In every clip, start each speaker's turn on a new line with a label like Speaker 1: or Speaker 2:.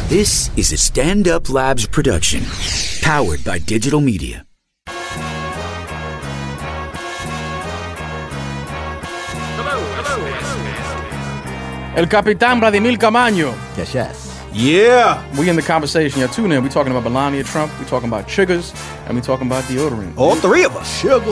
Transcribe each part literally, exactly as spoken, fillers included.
Speaker 1: This is a Stand Up Labs production, powered by digital media.
Speaker 2: El Capitán Vladimir Camaño.
Speaker 3: Yes, yes.
Speaker 4: Yeah.
Speaker 2: We in the conversation. Yeah, tune in. We talking about Melania Trump. We talking about chiggers, and we talking about deodorant.
Speaker 4: All three of us.
Speaker 3: Sugar.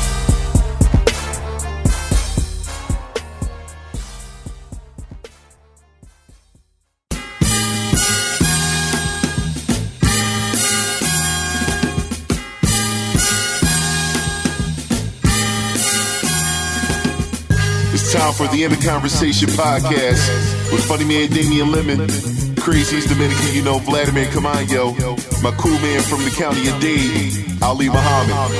Speaker 5: It's time for the End of Conversation podcast with funny man Damian Lemon, Crazy's Dominican, you know, Vladimir Camaño, my cool man from the county of Dade, Ali Muhammad.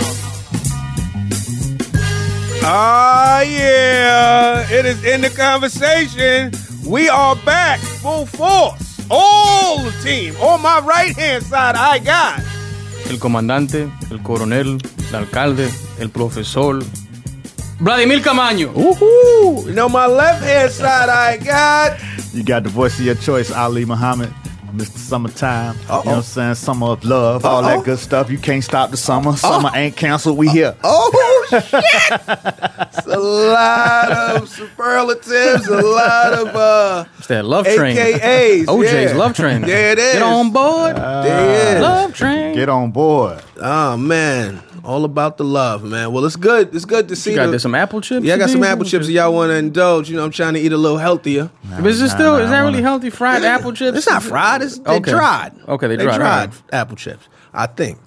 Speaker 4: Ah, yeah. It is In the Conversation. We are back full force. All the team. On my right-hand side, I got
Speaker 2: El comandante, el coronel, el alcalde, el profesor, Vladimir Camaño.
Speaker 4: Woohoo! And on my left-hand side, I got...
Speaker 3: You got the voice of your choice, Ali Muhammad, Mister Summertime.
Speaker 4: Uh-oh.
Speaker 3: You know what I'm saying? Summer of love, all
Speaker 4: Uh-oh.
Speaker 3: that good stuff. You can't stop the summer. Summer ain't canceled. We here.
Speaker 4: Oh, shit! It's a lot of superlatives, a lot of uh,
Speaker 2: It's that love train.
Speaker 4: A K As.
Speaker 2: O J's
Speaker 4: yeah.
Speaker 2: love train.
Speaker 4: There it is.
Speaker 2: Get on board.
Speaker 4: There it is.
Speaker 2: Love train.
Speaker 3: Get on board.
Speaker 4: Oh, man. All about the love, man. Well, it's good. It's good to see
Speaker 2: You got
Speaker 4: the-
Speaker 2: there some apple chips?
Speaker 4: Yeah, I got
Speaker 2: you
Speaker 4: some
Speaker 2: think?
Speaker 4: apple chips that y'all want to indulge. You know, I'm trying to eat a little healthier.
Speaker 2: But is it
Speaker 3: Nah,
Speaker 2: still,
Speaker 3: nah,
Speaker 2: is
Speaker 3: I
Speaker 2: that
Speaker 3: wanna-
Speaker 2: really healthy? Fried apple chips?
Speaker 4: It's not fried. It's, they
Speaker 2: Okay.
Speaker 4: dried.
Speaker 2: Okay, they
Speaker 4: they
Speaker 2: dried,
Speaker 4: dried
Speaker 2: alright.
Speaker 4: apple chips, I think.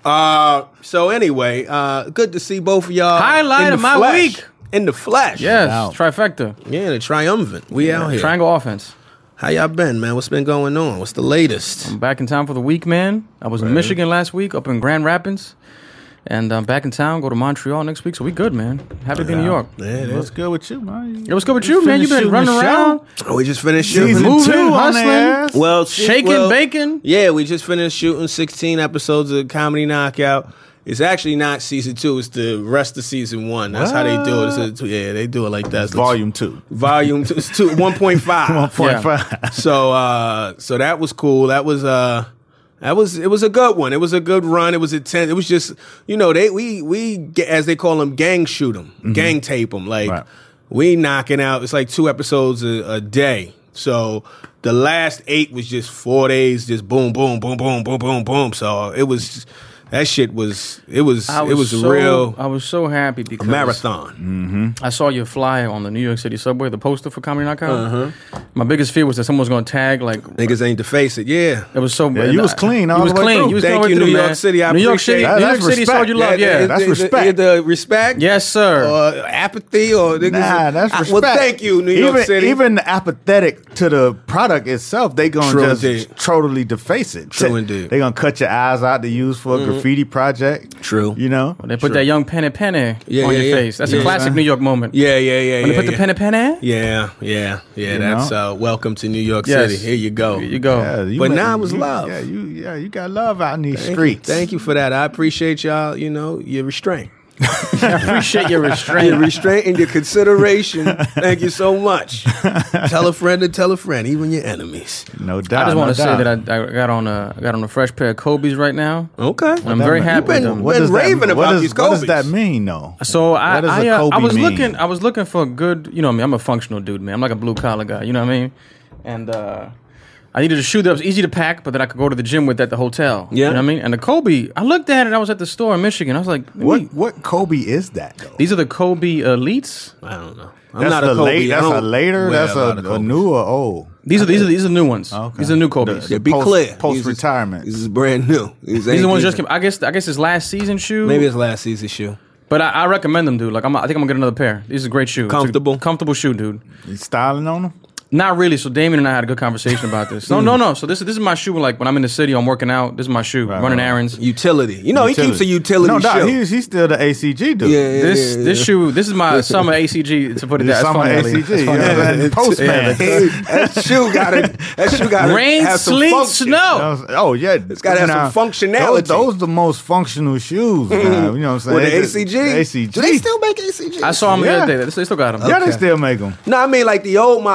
Speaker 4: Uh, so anyway, uh, good to see both of y'all.
Speaker 2: Highlight
Speaker 4: in the
Speaker 2: of my
Speaker 4: flesh.
Speaker 2: week.
Speaker 4: In the flesh.
Speaker 2: Yes,
Speaker 3: Out.
Speaker 2: trifecta.
Speaker 4: Yeah, the triumvirate. We out here.
Speaker 2: Triangle offense.
Speaker 4: How y'all been, man? What's been going on? What's the latest?
Speaker 2: I'm back in town for the week, man. I was in Michigan last week, up in Grand Rapids. And I'm back in town, go to Montreal next week. So we good, man. Happy to be in New York.
Speaker 4: Yeah, it
Speaker 3: What's
Speaker 4: is.
Speaker 3: good with you, man?
Speaker 2: It was good with you, man. You've been
Speaker 3: Shooting
Speaker 2: running
Speaker 3: the
Speaker 2: around,
Speaker 3: show.
Speaker 4: We just finished shooting.
Speaker 3: Season
Speaker 2: moving,
Speaker 3: two on
Speaker 2: hustling.
Speaker 3: their ass.
Speaker 4: Well, see,
Speaker 2: shaking,
Speaker 4: well,
Speaker 2: bacon.
Speaker 4: Yeah, we just finished shooting sixteen episodes of Comedy Knockout. It's actually not season two. It's the rest of season one. That's how they do it. It's a, yeah, they do it like that.
Speaker 3: It's volume two.
Speaker 4: Volume two. It's two one point five.
Speaker 3: one point
Speaker 2: Yeah.
Speaker 3: five.
Speaker 4: So, uh, so that was cool. That was uh, that was it was a good one. It was a good run. It was intense. It was just you know they we we as they call them gang shoot them, gang tape them. Like
Speaker 3: Right.
Speaker 4: we knocking out. It's like two episodes a, a day. So the last eight was just four days, just boom, boom, boom, boom, boom, boom, boom. So it was that shit was it was,
Speaker 2: I
Speaker 4: it was
Speaker 2: so,
Speaker 4: a real
Speaker 2: I was so happy because
Speaker 4: marathon.
Speaker 2: I saw your flyer on the New York City subway, the poster for Comedy Knockout.
Speaker 4: Uh-huh.
Speaker 2: My biggest fear was that someone was going to tag like.
Speaker 4: Niggas ain't to face it. Yeah.
Speaker 2: It was so.
Speaker 3: Yeah, you was clean all
Speaker 2: You was
Speaker 3: the way
Speaker 2: clean.
Speaker 3: through.
Speaker 2: You was
Speaker 4: Thank
Speaker 2: all the way
Speaker 4: you,
Speaker 2: through,
Speaker 4: New York
Speaker 2: man.
Speaker 4: City. I
Speaker 2: New York
Speaker 4: appreciate
Speaker 2: City.
Speaker 4: it.
Speaker 2: New
Speaker 3: That's
Speaker 2: York City
Speaker 3: respect.
Speaker 2: showed you love. Yeah.
Speaker 3: That's
Speaker 4: the,
Speaker 3: respect.
Speaker 4: The, the respect.
Speaker 2: Yes, sir.
Speaker 4: Or apathy or niggas.
Speaker 3: Nah, that's
Speaker 4: I-
Speaker 3: respect.
Speaker 4: Well, thank you, New York
Speaker 3: even,
Speaker 4: City.
Speaker 3: Even apathetic to the product itself, they gonna
Speaker 4: True
Speaker 3: just
Speaker 4: indeed.
Speaker 3: totally deface it.
Speaker 4: True
Speaker 3: T-
Speaker 4: indeed.
Speaker 3: They gonna cut your eyes out to use for a graffiti project.
Speaker 4: True.
Speaker 3: You know?
Speaker 2: They put that young penny penny
Speaker 4: Yeah,
Speaker 2: on
Speaker 4: yeah,
Speaker 2: your
Speaker 4: yeah.
Speaker 2: face. That's
Speaker 4: Yeah.
Speaker 2: a classic New York moment.
Speaker 4: Yeah, yeah, yeah.
Speaker 2: When
Speaker 4: yeah,
Speaker 2: they put
Speaker 4: yeah.
Speaker 2: the penny penny.
Speaker 4: Yeah, yeah, yeah.
Speaker 3: You
Speaker 4: That's
Speaker 3: know?
Speaker 4: uh, welcome to New York
Speaker 2: Yes.
Speaker 4: City. Here you go.
Speaker 2: Here you go.
Speaker 3: Yeah, you
Speaker 4: But
Speaker 3: make-
Speaker 4: now it was
Speaker 3: you-
Speaker 4: love.
Speaker 3: Yeah, you yeah, you got love out in these
Speaker 4: Thank you.
Speaker 3: streets.
Speaker 4: Thank you for that. I appreciate y'all. You know, your restraint,
Speaker 2: I appreciate your restraint.
Speaker 4: your restraint and your consideration. Thank you so much. Tell a friend to tell a friend, even your enemies.
Speaker 3: No doubt.
Speaker 2: I just want
Speaker 3: no
Speaker 2: to say
Speaker 3: doubt.
Speaker 2: that I, I got on a I got on a fresh pair of Kobe's right now.
Speaker 4: Okay,
Speaker 2: I'm very
Speaker 3: That-
Speaker 2: happy
Speaker 4: You've been-
Speaker 2: with them.
Speaker 4: what-
Speaker 3: does that-
Speaker 4: raving
Speaker 3: what
Speaker 4: about
Speaker 3: does-
Speaker 4: these
Speaker 3: What does
Speaker 4: Kobe's.
Speaker 3: that mean, though?
Speaker 2: So I
Speaker 3: What does
Speaker 2: I,
Speaker 3: a
Speaker 2: uh,
Speaker 3: Kobe
Speaker 2: I was
Speaker 3: mean?
Speaker 2: looking I was looking for a good, you know what I mean, I'm a functional dude, man. I'm like a blue collar guy, you know what I mean? And uh I needed a shoe that was easy to pack, but that I could go to the gym with at the hotel.
Speaker 4: Yeah.
Speaker 2: You know what I mean? And the Kobe, I looked at it, I was at the store in Michigan. I was like, let
Speaker 3: What
Speaker 2: me-
Speaker 3: what Kobe is that, though?
Speaker 2: these are the Kobe Elites.
Speaker 4: I don't know. I'm
Speaker 3: That's
Speaker 4: not
Speaker 3: a
Speaker 4: a Kobe.
Speaker 3: late.
Speaker 4: I
Speaker 3: That's a
Speaker 4: don't
Speaker 3: later.
Speaker 4: wear
Speaker 3: That's
Speaker 4: a
Speaker 3: a,
Speaker 4: lot of
Speaker 3: a
Speaker 4: Kobe's.
Speaker 3: new or old.
Speaker 2: These are these are these are new ones.
Speaker 3: Okay.
Speaker 2: These are new Kobe's.
Speaker 4: Yeah, be
Speaker 3: Post-
Speaker 4: clear.
Speaker 3: post retirement.
Speaker 4: This is brand new. These,
Speaker 2: These are the ones just came. I guess I guess his last season shoe.
Speaker 4: maybe it's last season shoe.
Speaker 2: But I, I recommend them, dude. Like I'm, I think I'm gonna get another pair. These are great shoes. It's a
Speaker 4: Comfortable?
Speaker 2: comfortable shoe, dude.
Speaker 3: You styling on them?
Speaker 2: Not really. So Damien and I had a good conversation about this. No, no, no. So this is this is my shoe. Like when I'm in the city, I'm working out. This is my shoe.
Speaker 3: Right,
Speaker 2: running
Speaker 3: right.
Speaker 2: errands.
Speaker 4: Utility. You know, he keeps a utility
Speaker 3: No,
Speaker 4: shoe.
Speaker 3: no, he's, he's still the A C G dude.
Speaker 4: yeah, yeah,
Speaker 2: This
Speaker 4: yeah,
Speaker 2: this
Speaker 4: yeah.
Speaker 2: shoe. This is my summer A C G. To put it
Speaker 3: The
Speaker 2: that.
Speaker 3: summer
Speaker 2: That's
Speaker 3: A
Speaker 2: funny,
Speaker 3: C G.
Speaker 2: Ali. That's funny,
Speaker 3: Yeah,
Speaker 2: Ali.
Speaker 3: man, Postman.
Speaker 4: Hey, that shoe got to that shoe got to
Speaker 2: Rain,
Speaker 4: have some
Speaker 2: sleet,
Speaker 4: function.
Speaker 2: snow.
Speaker 3: Oh yeah,
Speaker 4: It's gotta have
Speaker 3: Now,
Speaker 4: some functionality.
Speaker 3: Those, those the most functional shoes. Now, you know what I'm saying?
Speaker 4: With the
Speaker 3: They-
Speaker 4: A C G?
Speaker 3: the A C G.
Speaker 4: Do they still make A C G?
Speaker 2: I saw them
Speaker 3: Yeah.
Speaker 2: the other day. They still got them.
Speaker 3: Yeah,
Speaker 4: Okay.
Speaker 3: they still make them.
Speaker 4: No, I mean like the old model, but I mean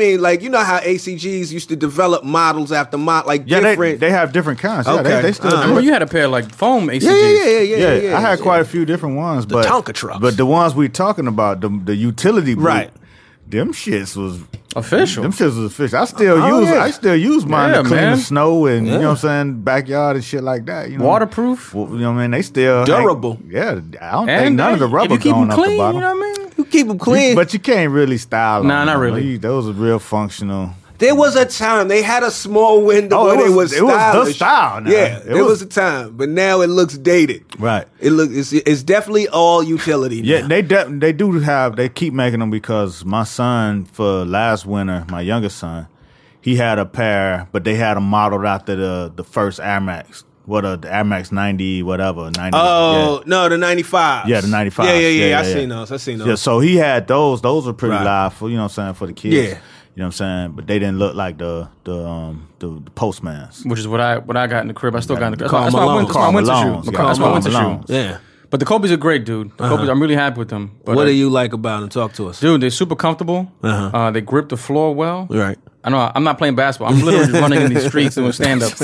Speaker 4: mean, like, you know how A C Gs used to develop models after mod, like
Speaker 3: Yeah,
Speaker 4: different.
Speaker 3: they, they have different kinds. Yeah,
Speaker 4: Okay.
Speaker 3: they, they still
Speaker 4: Uh,
Speaker 2: I
Speaker 3: do
Speaker 2: remember
Speaker 3: it.
Speaker 2: you had a pair of like foam A C Gs.
Speaker 4: yeah, yeah, yeah, yeah, yeah,
Speaker 3: Yeah,
Speaker 4: yeah.
Speaker 3: I had
Speaker 4: yeah.
Speaker 3: quite a few different ones, but
Speaker 4: Tonka trucks.
Speaker 3: But the ones we talking about, the the utility boot,
Speaker 4: Right.
Speaker 3: them shits was
Speaker 2: Official.
Speaker 3: Them shits was official. I still
Speaker 4: Oh,
Speaker 3: use
Speaker 4: yeah.
Speaker 3: I still use mine
Speaker 2: Yeah,
Speaker 3: to clean
Speaker 2: man.
Speaker 3: the snow and you
Speaker 4: Yeah.
Speaker 3: know what I'm saying, backyard and shit like that. You know,
Speaker 2: Waterproof.
Speaker 3: Well, you know what I mean? They still
Speaker 4: Durable.
Speaker 3: yeah, I don't think
Speaker 2: And
Speaker 3: none of the
Speaker 2: if
Speaker 3: rubber
Speaker 2: you keep
Speaker 3: going
Speaker 2: them
Speaker 3: up the
Speaker 2: clean,
Speaker 3: bottom.
Speaker 2: you know what I mean?
Speaker 4: You keep them clean.
Speaker 3: You- but you can't really style
Speaker 2: Nah,
Speaker 3: on
Speaker 2: not
Speaker 3: them.
Speaker 2: really.
Speaker 3: Those- Those are real functional.
Speaker 4: There was a time they had a small window
Speaker 3: Oh,
Speaker 4: where
Speaker 3: it
Speaker 4: they
Speaker 3: was-
Speaker 4: was
Speaker 3: it was the
Speaker 4: stylish.
Speaker 3: style now.
Speaker 4: Yeah,
Speaker 3: It
Speaker 4: there was,
Speaker 3: was-
Speaker 4: a time, but now it looks dated.
Speaker 3: Right.
Speaker 4: It look it's, it's definitely all utility.
Speaker 3: Yeah,
Speaker 4: now.
Speaker 3: they de- they do have they keep making them because my son for last winter, my youngest son, he had a pair, but they had them modeled after the the first Air Max. What a the Air Max ninety whatever ninety.
Speaker 4: Oh
Speaker 3: yeah.
Speaker 4: no, the ninety-five.
Speaker 3: Yeah, the ninety-five.
Speaker 4: Yeah, yeah, yeah.
Speaker 3: Yeah,
Speaker 4: I
Speaker 3: yeah,
Speaker 4: seen
Speaker 3: yeah.
Speaker 4: those. I seen those.
Speaker 3: Yeah, so he had those. Those were pretty
Speaker 4: Right.
Speaker 3: live for you know what I'm saying for the kids.
Speaker 4: Yeah.
Speaker 3: You know what I'm saying, but they didn't look like the the um the, the Postmans.
Speaker 2: Which is what I what I got in the crib. I still got in the crib.
Speaker 4: Karl
Speaker 2: That's my
Speaker 4: Malone.
Speaker 2: winter, that's my
Speaker 3: Karl
Speaker 2: winter
Speaker 3: Malone's.
Speaker 2: shoe.
Speaker 3: Yeah,
Speaker 2: That's my
Speaker 3: Karl
Speaker 2: winter shoe.
Speaker 3: Malone's.
Speaker 4: Yeah.
Speaker 2: But the Kobe's are great, dude. The Kobe's, I'm really happy with them. But,
Speaker 4: What
Speaker 2: uh,
Speaker 4: do you like about them? Talk to us.
Speaker 2: Dude, they're super comfortable.
Speaker 4: Uh-huh.
Speaker 2: Uh, they grip the floor well.
Speaker 4: Right.
Speaker 2: I know I'm not playing basketball. I'm literally just running in these streets doing stand up.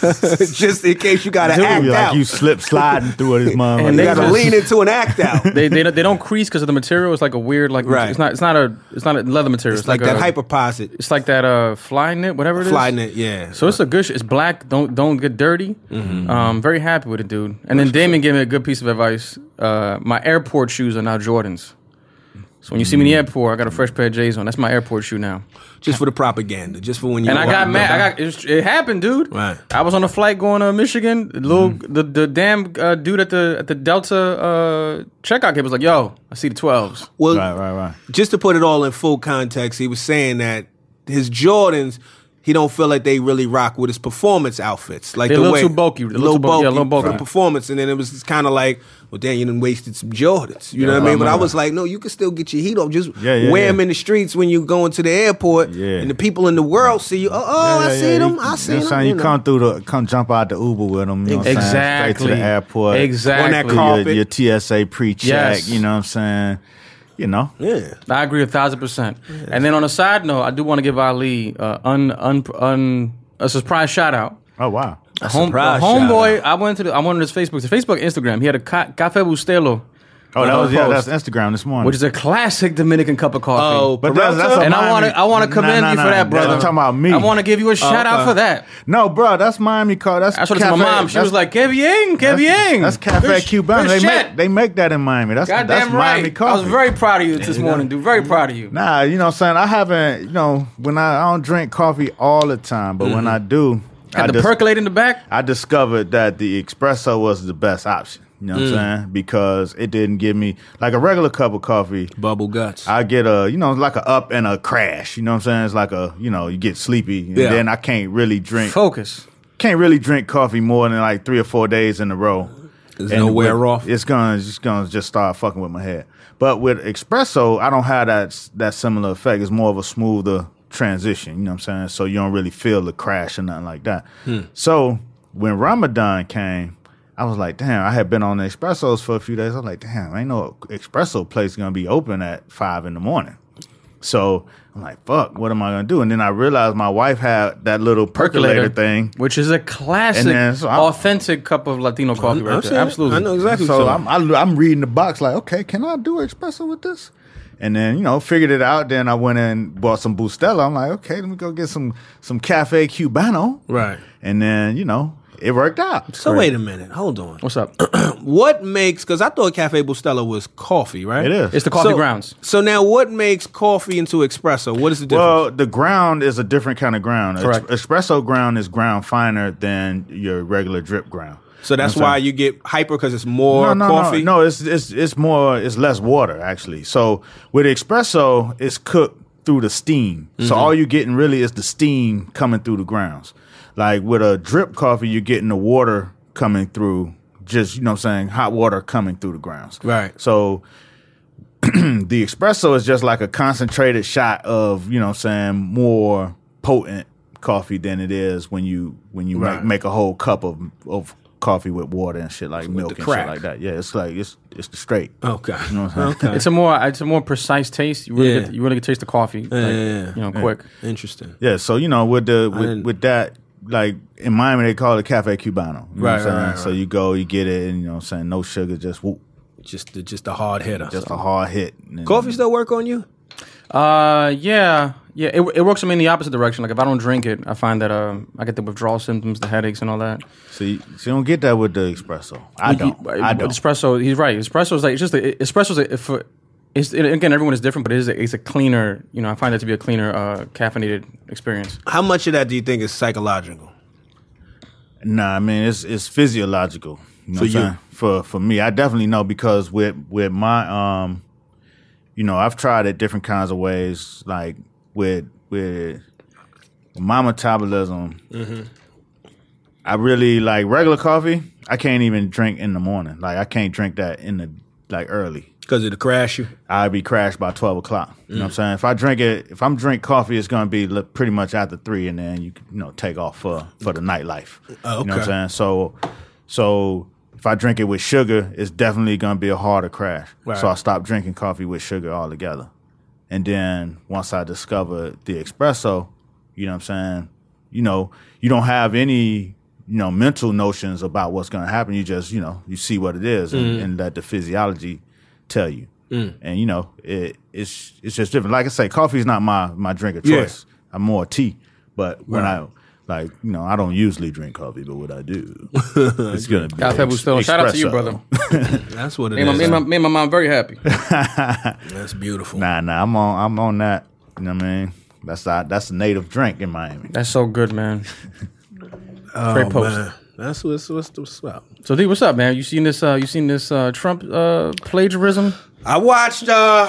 Speaker 4: Just in case you got to
Speaker 2: Dude,
Speaker 4: act
Speaker 3: Like
Speaker 4: out.
Speaker 3: you slip sliding through this motherfucker.
Speaker 2: And
Speaker 4: You
Speaker 2: they
Speaker 4: got to
Speaker 2: just-
Speaker 4: lean into an act out.
Speaker 2: They they don't- they don't crease because of the material. It's like a weird like
Speaker 4: Right.
Speaker 2: it's not it's not a it's not a leather material.
Speaker 4: It's like, that
Speaker 2: a,
Speaker 4: hyperposit
Speaker 2: It's like that uh fly knit whatever it is.
Speaker 4: fly knit. Yeah.
Speaker 2: So it's a good. Sh- it's black. Don't don't get dirty.
Speaker 4: Mm-hmm.
Speaker 2: Um, very happy with it, dude. And then Damon gave me a good piece of advice. Uh, my airport shoes are now Jordans. So when you see me in the airport, I got a fresh pair of J's on. That's my airport shoe now.
Speaker 4: just for the propaganda. Just for when you.
Speaker 2: And I
Speaker 4: walk
Speaker 2: got
Speaker 4: in
Speaker 2: mad.
Speaker 4: the-
Speaker 2: I got it, it happened, dude.
Speaker 4: Right.
Speaker 2: I was on a flight going to Michigan. The little the, the damn uh, dude at the at the Delta uh, checkout gate was like, "Yo, I see the twelves."
Speaker 4: Well,
Speaker 3: Right, right, right.
Speaker 4: just to put it all in full context, he was saying that his Jordans, he don't feel like they really rock with his performance outfits. Like
Speaker 2: They're
Speaker 4: the
Speaker 2: a little
Speaker 4: way,
Speaker 2: too bulky.
Speaker 4: a
Speaker 2: They're a
Speaker 4: little
Speaker 2: little too bulky.
Speaker 4: bulky,
Speaker 2: Yeah, a little bulky.
Speaker 4: for performance. And then it was kind of like, well, damn, you done wasted some Jordans. You know what I mean? But I was like, no, you can still get your heat off. Just
Speaker 3: Yeah, yeah,
Speaker 4: wear
Speaker 3: yeah.
Speaker 4: them in the streets when you go into the airport,
Speaker 3: Yeah.
Speaker 4: and the people in the world see you. Oh, oh
Speaker 3: Yeah,
Speaker 4: I
Speaker 3: yeah,
Speaker 4: see
Speaker 3: yeah.
Speaker 4: them.
Speaker 3: You-
Speaker 4: I
Speaker 3: you
Speaker 4: see
Speaker 3: know what I'm
Speaker 4: them.
Speaker 3: saying? You
Speaker 4: know.
Speaker 3: come through the, come jump out the Uber with them. You know what I'm saying? Straight
Speaker 2: Exactly.
Speaker 3: to the airport.
Speaker 2: Exactly.
Speaker 4: On that
Speaker 3: Do
Speaker 4: carpet.
Speaker 3: Your, your T S A pre-check.
Speaker 2: Yes.
Speaker 3: You know what I'm saying? You know.
Speaker 4: Yeah.
Speaker 2: I agree a thousand percent. And then on a side note, I do want to give Ali uh, un, un, un, a surprise shout out.
Speaker 3: Oh wow.
Speaker 2: Home,
Speaker 4: surprise
Speaker 2: homeboy,
Speaker 4: shout-out.
Speaker 2: I went to the, I went on his Facebook, his Facebook, Instagram. He had a ca- Cafe Bustelo.
Speaker 3: Oh, that
Speaker 2: uh,
Speaker 3: was yeah.
Speaker 2: post,
Speaker 3: That's Instagram this morning.
Speaker 2: which is a classic Dominican cup of coffee.
Speaker 4: Oh,
Speaker 3: But that's- that's a
Speaker 2: and I
Speaker 3: Miami-
Speaker 2: want to I want to
Speaker 3: Nah,
Speaker 2: commend
Speaker 3: nah,
Speaker 2: you
Speaker 3: nah.
Speaker 2: for that, brother.
Speaker 3: I'm talking about me.
Speaker 2: I want to give you a shout out
Speaker 4: okay.
Speaker 2: for that.
Speaker 3: no, bro. That's Miami car. That's
Speaker 2: That's what
Speaker 3: Cafe,
Speaker 2: it's my mom. She
Speaker 3: that's-
Speaker 2: was like, "Que bien, que
Speaker 3: that's,
Speaker 2: bien."
Speaker 3: That's Cafe
Speaker 2: Good sh-
Speaker 3: Cubano.
Speaker 2: good
Speaker 3: They
Speaker 2: shit.
Speaker 3: make they make that in Miami. That's
Speaker 2: Goddamn
Speaker 3: that's Miami
Speaker 2: right.
Speaker 3: coffee.
Speaker 2: I was very proud of you this morning, dude. Very proud of you.
Speaker 3: Nah, you know what I'm saying? I haven't, you know, when I, I don't drink coffee all the time, but when I do, I,
Speaker 2: Had the
Speaker 3: dis-
Speaker 2: percolate in the back.
Speaker 3: I discovered that the espresso was the best option. You know what I'm saying? Because it didn't give me, like a regular cup of coffee,
Speaker 4: Bubble guts.
Speaker 3: I get a, you know, like a up and a crash. You know what I'm saying? It's like a, you know, you get sleepy. And
Speaker 4: Yeah.
Speaker 3: then I can't really drink,
Speaker 2: Focus.
Speaker 3: can't really drink coffee more than like three or four days in a row.
Speaker 4: There's no wear
Speaker 3: with-
Speaker 4: off.
Speaker 3: It's gonna just gonna just start fucking with my head. But with espresso, I don't have that that similar effect. It's more of a smoother transition. You know what I'm saying? So you don't really feel the crash or nothing like that. So when Ramadan came, I was like, damn, I had been on the espressos for a few days. I was like, damn, ain't no espresso place gonna be open at five in the morning. So I'm like, fuck, what am I gonna do? And then I realized my wife had that little percolator, thing.
Speaker 2: which is a classic,
Speaker 3: And then, so I'm-
Speaker 2: authentic cup of Latino coffee right
Speaker 4: I'm
Speaker 2: there.
Speaker 4: saying-
Speaker 2: Absolutely.
Speaker 4: I know exactly.
Speaker 3: So
Speaker 4: what
Speaker 3: I'm I, I'm reading the box like, okay, can I do espresso with this? And then you know figured it out. Then I went and bought some Bustelo. I'm like, okay, let me go get some some Cafe Cubano.
Speaker 4: Right.
Speaker 3: And then you know it worked out.
Speaker 4: So wait a minute. Hold on.
Speaker 2: What's up?
Speaker 4: What makes, because I thought Cafe Bustelo was coffee, right?
Speaker 3: It is.
Speaker 2: It's the coffee
Speaker 4: so,
Speaker 2: grounds.
Speaker 4: So now what makes coffee into espresso? What is the difference?
Speaker 3: Well, the ground is a different kind of ground. Es-
Speaker 2: Correct.
Speaker 3: espresso ground is ground finer than your regular drip ground.
Speaker 4: so that's
Speaker 3: You know what I'm
Speaker 4: why
Speaker 3: saying?
Speaker 4: you get hyper because it's more
Speaker 3: no, no,
Speaker 4: coffee?
Speaker 3: No, no, it's it's it's more it's less water actually. So with espresso, it's cooked through the steam.
Speaker 4: Mm-hmm.
Speaker 3: So all you're getting really is the steam coming through the grounds. Like with a drip coffee, you're getting the water coming through, just you know what I'm saying, hot water coming through the grounds.
Speaker 4: Right.
Speaker 3: So the espresso is just like a concentrated shot of, you know what I'm saying, more potent coffee than it is when you when you
Speaker 4: Right.
Speaker 3: make, make a whole cup of of coffee with water and shit like milk
Speaker 4: the
Speaker 3: and
Speaker 4: crack.
Speaker 3: shit like that. Yeah, it's like it's it's the straight.
Speaker 4: Okay.
Speaker 3: You know what I'm saying?
Speaker 4: Okay.
Speaker 2: It's a more it's a more precise taste. You really
Speaker 4: Yeah.
Speaker 2: get, you really get to taste the coffee. Like,
Speaker 4: yeah.
Speaker 2: You know, quick.
Speaker 4: Interesting.
Speaker 3: Yeah, so you know, with the with,
Speaker 4: didn't-
Speaker 3: with that, like in Miami they call it Cafe Cubano. You know
Speaker 4: Right,
Speaker 3: what I'm saying?
Speaker 4: right, right,
Speaker 3: So
Speaker 4: right.
Speaker 3: you go, you get it, and you know what I'm saying, no sugar, just whoop,
Speaker 4: Just the, just a hard hitter.
Speaker 3: just a hard hit. And
Speaker 4: Coffee still work on you?
Speaker 2: Uh, yeah, yeah. It it works for me in the opposite direction. Like if I don't drink it, I find that um I get the withdrawal symptoms, the headaches, and all that.
Speaker 3: So you, so you don't get that with the espresso. I don't.
Speaker 2: You-
Speaker 3: I don't.
Speaker 2: Espresso. He's right. Espresso is like it's just a, espresso's a, for. It's it, again, everyone is different, but it is a, it's a cleaner. You know, I find that to be a cleaner, uh, caffeinated experience.
Speaker 4: How much of that do you think is psychological?
Speaker 3: Nah, I mean it's it's physiological. You know
Speaker 4: For
Speaker 3: what I'm
Speaker 4: you?
Speaker 3: saying? For for me, I definitely know because with with my um, you know, I've tried it different kinds of ways. Like with with my metabolism,
Speaker 4: Mm-hmm.
Speaker 3: I really like regular coffee. I can't even drink in the morning. Like I can't drink that in the like early.
Speaker 4: Because it'll crash you?
Speaker 3: I'd be crashed by twelve o'clock. You know what I'm saying? If I drink it, if I'm drink coffee, it's gonna be li- pretty much after three, and then you can, you know take off for for the nightlife.
Speaker 4: Oh,
Speaker 3: You know what I'm
Speaker 4: okay.
Speaker 3: saying? So so if I drink it with sugar, it's definitely gonna be a harder crash.
Speaker 4: Right.
Speaker 3: So I stopped drinking coffee with sugar altogether. And then once I discovered the espresso, you know what I'm saying? You know, you don't have any you know mental notions about what's gonna happen. You just you know you see what it is and, and let the physiology tell you. And you know, it, it's it's just different. Like I say, coffee is not my my drink of
Speaker 4: Yeah.
Speaker 3: choice. I'm more tea. But when
Speaker 4: Right.
Speaker 3: I like, you know, I don't usually drink coffee, but what I do, it's gonna be
Speaker 2: Cafe
Speaker 3: ex-
Speaker 2: Bustelo. Shout out to you,
Speaker 3: espresso.
Speaker 2: brother.
Speaker 4: That's what it
Speaker 2: Made my,
Speaker 4: is.
Speaker 2: made, my, made my mom very happy.
Speaker 4: That's beautiful.
Speaker 3: Nah, nah, I'm on I'm on that. You know what I mean? That's a, that's a native drink in Miami.
Speaker 2: That's so good, man.
Speaker 4: Oh,
Speaker 2: Great post.
Speaker 4: man. That's what's, what's, what's up.
Speaker 2: So D, what's up, man? You seen this? Uh, you seen this uh, Trump uh, plagiarism?
Speaker 4: I watched uh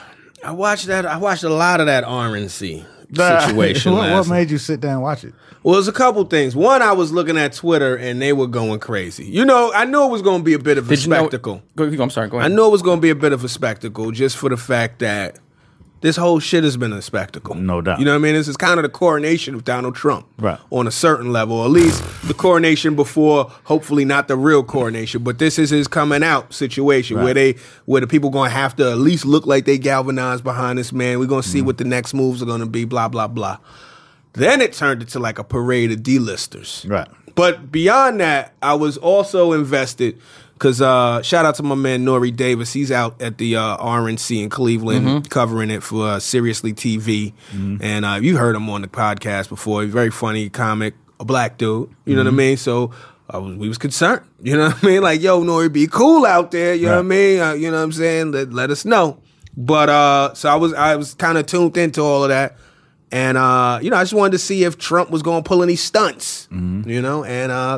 Speaker 4: I watched that I watched a lot of that R N C situation
Speaker 3: what, what
Speaker 4: last night.
Speaker 3: made you sit down and watch it?
Speaker 4: Well, there's a couple things. One, I was looking at Twitter and they were going crazy. You know, I knew it was going to be a bit of a
Speaker 2: Did you know-
Speaker 4: spectacle.
Speaker 2: Go, go, I'm sorry. Go
Speaker 4: I
Speaker 2: ahead.
Speaker 4: knew it was going to be a bit of a spectacle just for the fact that this whole shit has been a spectacle.
Speaker 3: No doubt.
Speaker 4: You know what I mean? This is kind of the coronation of Donald Trump.
Speaker 3: Right.
Speaker 4: On a certain level. Or at least the coronation before, hopefully not the real coronation. But this is his coming out situation where
Speaker 3: Right.
Speaker 4: they where the people going to have to at least look like they galvanized behind this man. We're going to see
Speaker 3: Mm-hmm.
Speaker 4: what the next moves are going to be, blah, blah, blah. Then it turned into like a parade of D-listers.
Speaker 3: Right.
Speaker 4: But beyond that, I was also invested because uh, shout out to my man Nori Davis. He's out at the uh, R N C in Cleveland covering it for uh, Seriously T V. And uh, you heard him on the podcast before. He's a very funny comic, a black dude. You know what I mean? So I was, we was concerned. You know what I mean? Like, yo, Nori, be cool out there. You know what I
Speaker 3: Right.
Speaker 4: mean? Uh, you know what I'm saying? Let, let us know. But uh, so I was I was kind of tuned into all of that. And, uh, you know, I just wanted to see if Trump was going to pull any stunts, you know, and uh,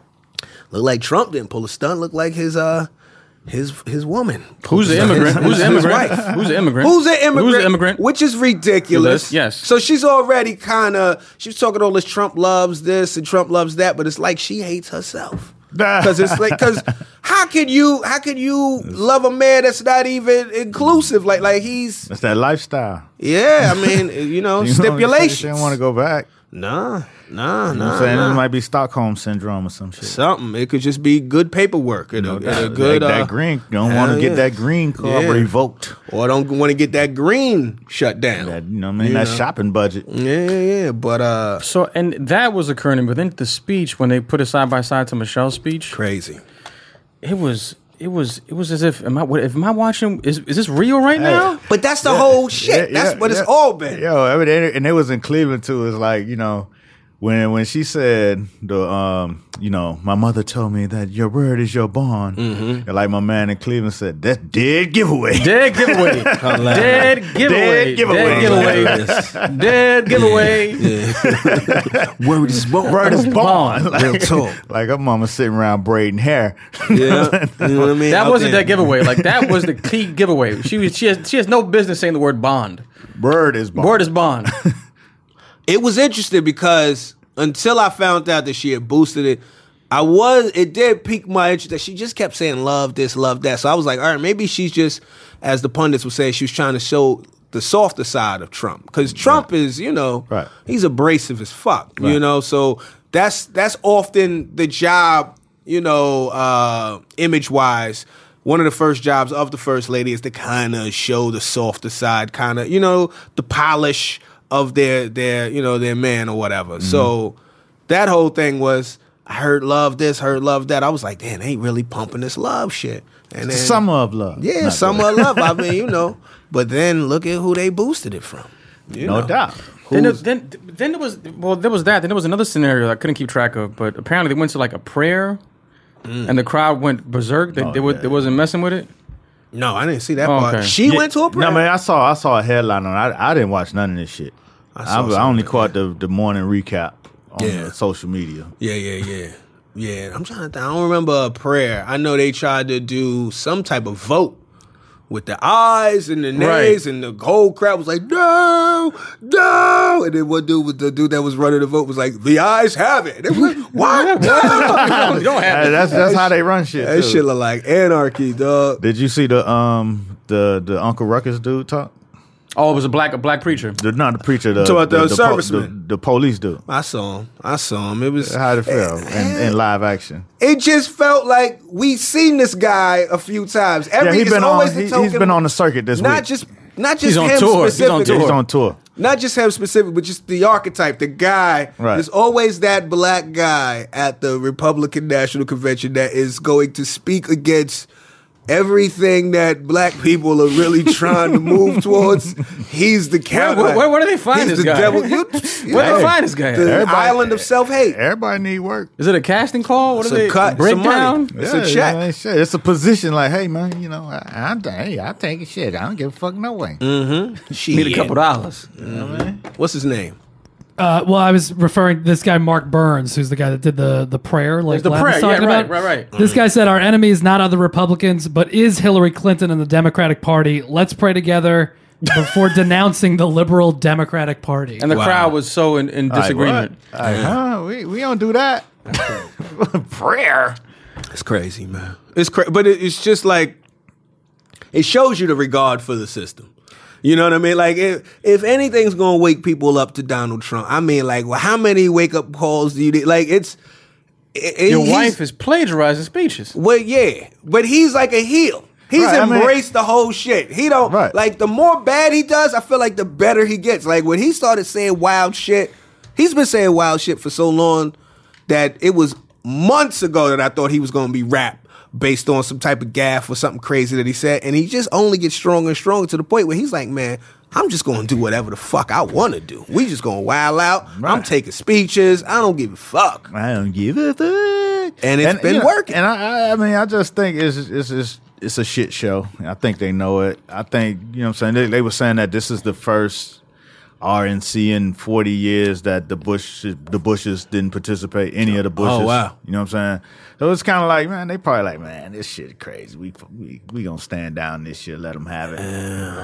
Speaker 4: looked like Trump didn't pull a stunt. Looked like his uh, his his woman.
Speaker 2: Who's the
Speaker 4: His-
Speaker 2: immigrant?
Speaker 4: his-
Speaker 2: Who's the
Speaker 4: his
Speaker 2: immigrant?
Speaker 4: wife.
Speaker 2: Who's the immigrant?
Speaker 4: Who's the immigrant?
Speaker 2: Who's the immigrant?
Speaker 4: Which is ridiculous.
Speaker 2: Yes.
Speaker 4: So she's already kind of, she's talking all this Trump loves this and Trump loves that, but it's like she hates herself. Because it's like, because how can you, how can you love a man that's not even inclusive? Like, like he's,
Speaker 3: That's that lifestyle.
Speaker 4: yeah, I mean, you know,
Speaker 3: You know,
Speaker 4: stipulations.
Speaker 3: She don't want to go back.
Speaker 4: Nah, nah,
Speaker 3: You know what
Speaker 4: nah.
Speaker 3: I'm saying?
Speaker 4: nah.
Speaker 3: It might be Stockholm syndrome or some shit.
Speaker 4: Something. It could just be good paperwork. And a, and a
Speaker 3: That-
Speaker 4: good
Speaker 3: that,
Speaker 4: uh,
Speaker 3: that green. You don't
Speaker 4: hell
Speaker 3: want to get
Speaker 4: yeah.
Speaker 3: that green card
Speaker 4: Yeah.
Speaker 3: revoked.
Speaker 4: or don't want to get that green shut down.
Speaker 3: That you know what I mean?
Speaker 4: You
Speaker 3: That
Speaker 4: know.
Speaker 3: shopping budget.
Speaker 4: Yeah, yeah, yeah. But uh,
Speaker 2: So, and that was occurring within the speech when they put it side by side to Michelle's speech.
Speaker 4: crazy.
Speaker 2: It was, it was, it was as if am I, what, am I watching? Is is this real right now?
Speaker 4: But that's the whole shit.
Speaker 3: Yeah,
Speaker 4: that's
Speaker 3: yeah,
Speaker 4: what it's
Speaker 3: yeah.
Speaker 4: all been.
Speaker 3: Yo, I mean, and and it was in Cleveland too. It's like, you know, when when she said the um, you know, my mother told me that your word is your bond.
Speaker 4: Mm-hmm.
Speaker 3: And like my man in Cleveland said, that's dead giveaway.
Speaker 2: Dead giveaway. Dead giveaway.
Speaker 3: Dead giveaway.
Speaker 2: Dead giveaway. Dead giveaway.
Speaker 4: Word is born.
Speaker 3: Word is bond. Like,
Speaker 4: Real talk.
Speaker 3: like her mama sitting around braiding hair.
Speaker 4: Yeah, you know what I mean.
Speaker 2: That
Speaker 4: Out
Speaker 2: wasn't
Speaker 4: there.
Speaker 2: that giveaway. Like that was the key giveaway. She was she has she has no business saying the word bond.
Speaker 3: Word is bond.
Speaker 2: Word is bond.
Speaker 4: It was interesting because until I found out that she had boosted it, I was it did pique my interest that she just kept saying love this, love that. So I was like, all right, maybe she's just, as the pundits would say, she was trying to show the softer side of Trump. Because Trump is, you know,
Speaker 3: Right.
Speaker 4: he's abrasive as fuck. You
Speaker 3: Right.
Speaker 4: know, so that's that's often the job, you know, uh, image-wise, one of the first jobs of the first lady is to kind of show the softer side, kind of, you know, the polish of their, their, you know, their man or whatever. Mm-hmm. So that whole thing was, I heard love this, heard love that. I was like, damn, they ain't really pumping this love shit. And then,
Speaker 3: summer of love.
Speaker 4: Yeah,
Speaker 3: Not
Speaker 4: summer of love. I mean, you know. But then look at who they boosted it from. You
Speaker 3: no
Speaker 4: know.
Speaker 3: doubt.
Speaker 2: Then, there, then, then there was well, there was that. Then there was another scenario I couldn't keep track of. But apparently they went to like a prayer, mm. and the crowd went berserk. They,
Speaker 3: oh,
Speaker 2: they, were,
Speaker 3: yeah.
Speaker 2: they wasn't messing with it.
Speaker 4: No, I didn't see that
Speaker 2: oh,
Speaker 4: part.
Speaker 2: okay.
Speaker 4: She
Speaker 3: yeah,
Speaker 4: went to a prayer.
Speaker 3: No, man, I saw I saw a headline on it. I, I didn't watch none of this shit.
Speaker 4: I,
Speaker 3: I, I only caught the, the morning recap on
Speaker 4: Yeah.
Speaker 3: the social media.
Speaker 4: Yeah, yeah, yeah. Yeah, I'm trying to think. I don't remember a prayer. I know they tried to do some type of vote with the ayes and the nays,
Speaker 2: Right.
Speaker 4: and the whole crowd was like, no, no. And then one dude, with the dude that was running the vote was like, the ayes have it. And they were like, what? No.
Speaker 2: You don't have
Speaker 3: Hey,
Speaker 2: it.
Speaker 3: that's that's how they run shit.
Speaker 4: That
Speaker 3: too.
Speaker 4: shit look like anarchy, dog.
Speaker 3: Did you see the um the the Uncle Ruckus dude talk?
Speaker 2: Oh, it was a black a black preacher.
Speaker 3: The not the preacher, the
Speaker 4: Talking about the
Speaker 3: the, po-
Speaker 4: serviceman.
Speaker 3: the, the police dude.
Speaker 4: I saw him. I saw him. It was
Speaker 3: How it feel in, in live action?
Speaker 4: It just felt like we seen this guy a few times. Every,
Speaker 3: Yeah, he's
Speaker 4: it's
Speaker 3: been
Speaker 4: always
Speaker 3: on.
Speaker 4: the
Speaker 3: He,
Speaker 4: token,
Speaker 3: he's been on the circuit this
Speaker 4: not
Speaker 3: week.
Speaker 4: just not just
Speaker 2: He's on
Speaker 4: him
Speaker 2: tour. He's on
Speaker 4: specifically.
Speaker 2: tour.
Speaker 3: He's on tour.
Speaker 4: Not just him specific, but just the archetype, the guy.
Speaker 3: Right.
Speaker 4: There's always that black guy at the Republican National Convention that is going to speak against everything that black people are really trying to move towards. He's the
Speaker 2: Where,
Speaker 4: counter.
Speaker 2: where, where, where do they find
Speaker 4: He's
Speaker 2: this
Speaker 4: the
Speaker 2: guy?
Speaker 4: devil. You, you
Speaker 2: Where do
Speaker 4: know,
Speaker 2: they find this guy?
Speaker 4: The
Speaker 3: Everybody-
Speaker 4: island of self-hate.
Speaker 3: Everybody need work.
Speaker 2: Is it a casting call? What
Speaker 4: It's
Speaker 2: is
Speaker 4: a
Speaker 2: it?
Speaker 4: cut, some
Speaker 2: Breakdown?
Speaker 4: money. It's a check.
Speaker 3: yeah, shit. It's a position like, hey man, you know, I, I'm hey, I take a shit. I don't give a fuck no way.
Speaker 4: Mm.
Speaker 2: Need a couple dollars.
Speaker 4: What's his name?
Speaker 6: Uh, well, I was referring to this guy, Mark Burns, who's the guy that did the, the prayer. Like
Speaker 2: It's the
Speaker 6: Vlad was
Speaker 2: prayer, yeah,
Speaker 6: talking
Speaker 2: right,
Speaker 6: about.
Speaker 2: right, right.
Speaker 6: This guy said, our enemy is not other Republicans, but is Hillary Clinton and the Democratic Party. Let's pray together before denouncing the liberal Democratic Party.
Speaker 2: And the
Speaker 4: Wow.
Speaker 2: crowd was so in, in
Speaker 3: Like,
Speaker 2: disagreement.
Speaker 3: what? Like, huh? We we don't do that. Prayer.
Speaker 4: It's crazy, man. It's crazy, but it, it's just like it shows you the regard for the system. You know what I mean? Like, if if anything's gonna wake people up to Donald Trump, I mean, like, well, how many wake up calls do you need? Like, it's it,
Speaker 2: Your
Speaker 4: he's-
Speaker 2: wife is plagiarizing speeches.
Speaker 4: Well, yeah, but he's like a heel. He's
Speaker 3: Right, I mean-
Speaker 4: embraced the whole shit. He don't
Speaker 3: Right.
Speaker 4: like the more bad he does, I feel like the better he gets. Like when he started saying wild shit, he's been saying wild shit for so long that it was months ago that I thought he was gonna be rap based on some type of gaffe or something crazy that he said, and he just only gets stronger and stronger to the point where he's like, man, I'm just gonna do whatever the fuck I want to do. We just gonna wild out. I'm
Speaker 3: Right.
Speaker 4: taking speeches. I don't give a fuck.
Speaker 3: I don't give a fuck.
Speaker 4: And it's been
Speaker 3: you know,
Speaker 4: working.
Speaker 3: And I, I, I mean, I just think it's it's it's it's a shit show. I think they know it. I think you know what I'm saying. They, they were saying that this is the first R N C in forty years that the Bush the Bushes didn't participate. Any of the Bushes.
Speaker 4: Oh, wow.
Speaker 3: You know what I'm saying? So it's kind of like, man, they probably like, man, this shit crazy. We we we gonna stand down this shit. Let them have it.